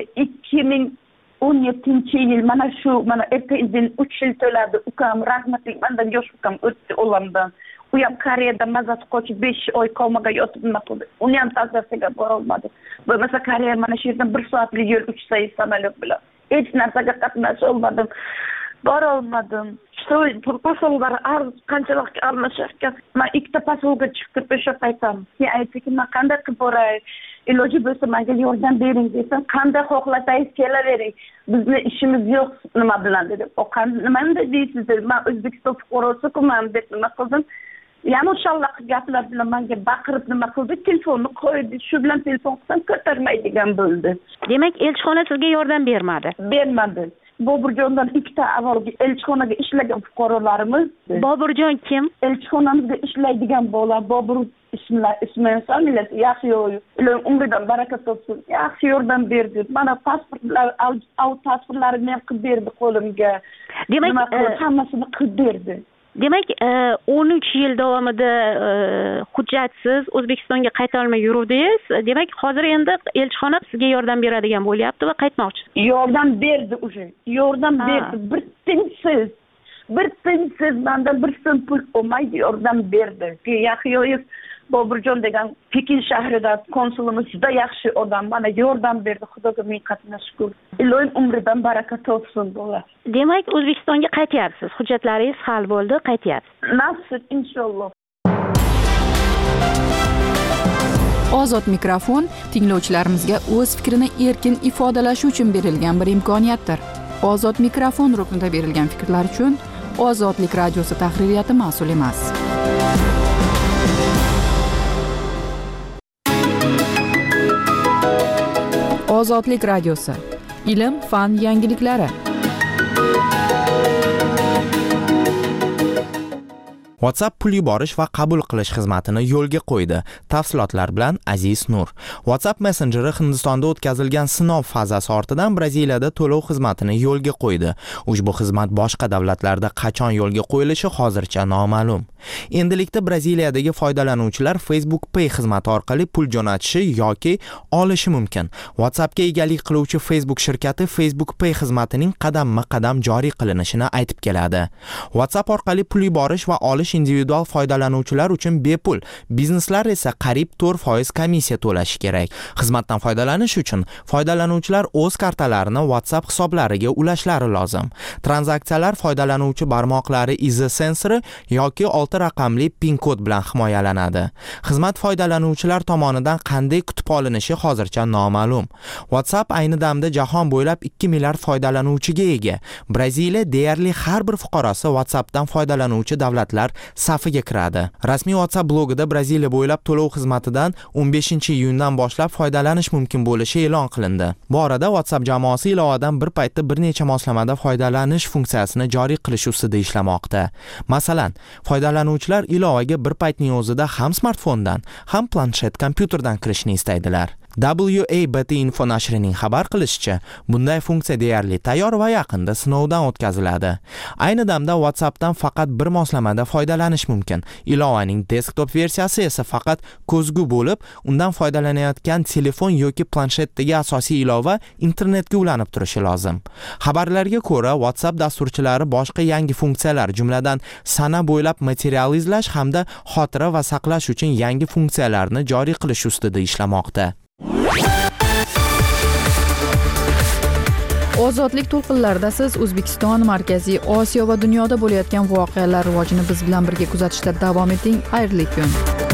2017-yil mana ertadan 3 yil to'ladi. Ukam rahmatli, mendan yosh ukam o'tdi olamdan. U ham Koreyada mazasi qochib 5 oy komaga yotib nima qildi. Uni ham ta'ziyasiga borolmadi. Bo'lmasa Koreya mana shu yerdan 1 soatlik yo'l 3 soat samolyot bilan. Hech narsaga qatnasha olmadim. Borolmadim. Xitoy pasollar qanchalarga almashgan. Men ikkita pasolga chiqib o'sha paytam. Men aytdim, men qanday qilib boray? Iloji bo'lsa menga yordam bering desam, qanday xohlasangiz kelavering. Bizni ishimiz yo'q nima bilan dedim. O nima deysiz? Men O'zbekiston fuqarosiman deb nima qildim? Ya'ni gaplar bilan menga baqirib nima qildi? Telefonni qo'ydi. Shu bilan telefon qilsam ko'tarmaydigan bo'ldi. Demak, elchixona sizga yordam bermadi. Bermadi. Boburjondan ikkita avvalgi elchixonaga ishlagan fuqarolarimiz. Boburjon kim? Elchixonamizda ishlaydigan bola Bobur ismi familiyasi yaxshi yo'q. Ular umridan baraka topsin. Yaxshi yordam berdi. Mana pasportlar, pasportlarimni ham qilib berdi qo'limga. Demak, hammasini qilib berdi. Demak, 13 yil davomida hujjatsiz O'zbekistonga qayta olmay yuruvdingiz. Demak, hozir endi elchixona sizga yordam beradigan bo'lyapti va qaytmoqchisiz. Yordam berdi o'sha. Yordam berdi. Bir tinchsiz mendan bir so'm pul olmaydi, yordam berdi. Yaxyoyev Boburjon degan Pekin shahrida konsulimiz juda yaxshi odam. Mana yordam berdi. Xudoga ming qatna shukr. Ilohim umridan baraka topsin bo'lar. Demak, O'zbekistonga qaytyapsiz. Hujjatlaringiz hal bo'ldi, qaytyapsiz. Nasib inshaalloh. Ozod mikrofon tinglovchilarimizga o'z fikrini erkin ifodalashi uchun berilgan bir imkoniyatdir. Ozod mikrofon ruknida berilgan fikrlar uchun Ozodlik radiosi tahririyati mas'ul emas. Ozodlik radiosi. Ilm, fan yangiliklari. WhatsApp pul yuborish va qabul qilish xizmatini yo'lga qo'ydi. Tafsilotlar bilan Aziz Nur. WhatsApp messenjeri Hindistonda o'tkazilgan sinov fazasi ortidan Braziliyada to'lov xizmatini yo'lga qo'ydi. Ushbu xizmat boshqa davlatlarda qachon yo'lga qo'yilishi hozircha noma'lum. Endilikda Braziliyadagi foydalanuvchilar Facebook Pay xizmati orqali pul jo'natishi yoki olishi mumkin. WhatsAppga egalik qiluvchi Facebook shirkati Facebook Pay xizmatining qadamma-qadam joriy qilinishini aytib keladi. WhatsApp orqali pul yuborish va olish individual foydalanuvchilar uchun bepul, bizneslar esa qariyb 4% komissiya to'lashi kerak. Xizmatdan foydalanish uchun foydalanuvchilar o'z kartalarini WhatsApp hisoblariga ulashlari lozim. Tranzaksiyalar foydalanuvchi barmoqlari izi sensori yoki 6 raqamli PIN kod bilan himoyalanadi. Xizmat foydalanuvchilar tomonidan qanday kutib olinishi hozircha noma'lum. WhatsApp ayni damda jahon bo'ylab 2 milliard foydalanuvchiga ega. Braziliya deyarli har bir fuqarosi WhatsAppdan foydalanuvchi davlatlar safiga kiradi. Rasmiy WhatsApp blogida Braziliya bo'ylab to'lov xizmatidan 15-iyundan boshlab foydalanish mumkin bo'lishi e'lon qilindi. Bu orada WhatsApp jamoasi ilovadan bir paytda bir necha moslamada foydalanish funksiyasini joriy qilish ustida ishlamoqda. Masalan, foydalanuvchilar ilovaga bir paytning o'zida ham smartfondan, ham planshet kompyuterdan kirishni istaydilar. WABT Info nashrining xabar qilishicha, bunday funksiya deyarli tayyor va yaqinda sinovdan o'tkaziladi. Ayni damda WhatsAppdan faqat bir moslamada foydalanish mumkin. Ilovaning desktop versiyasi esa faqat ko'zgu bo'lib, undan foydalanayotgan telefon yoki planshetdagi asosiy ilova internetga ulanib turishi lozim. Xabarlarga ko'ra, WhatsApp dasturchilari boshqa yangi funksiyalar, jumladan sana bo'ylab material izlash hamda xotira va saqlash uchun yangi funksiyalarni joriy qilish ustida ishlamoqda. Ozodlik to'lqinlarida siz O'zbekiston, Markaziy Osiyo va dunyoda bo'layotgan voqealar rivojini biz bilan birga kuzatishda davom eting. Xayrli kun.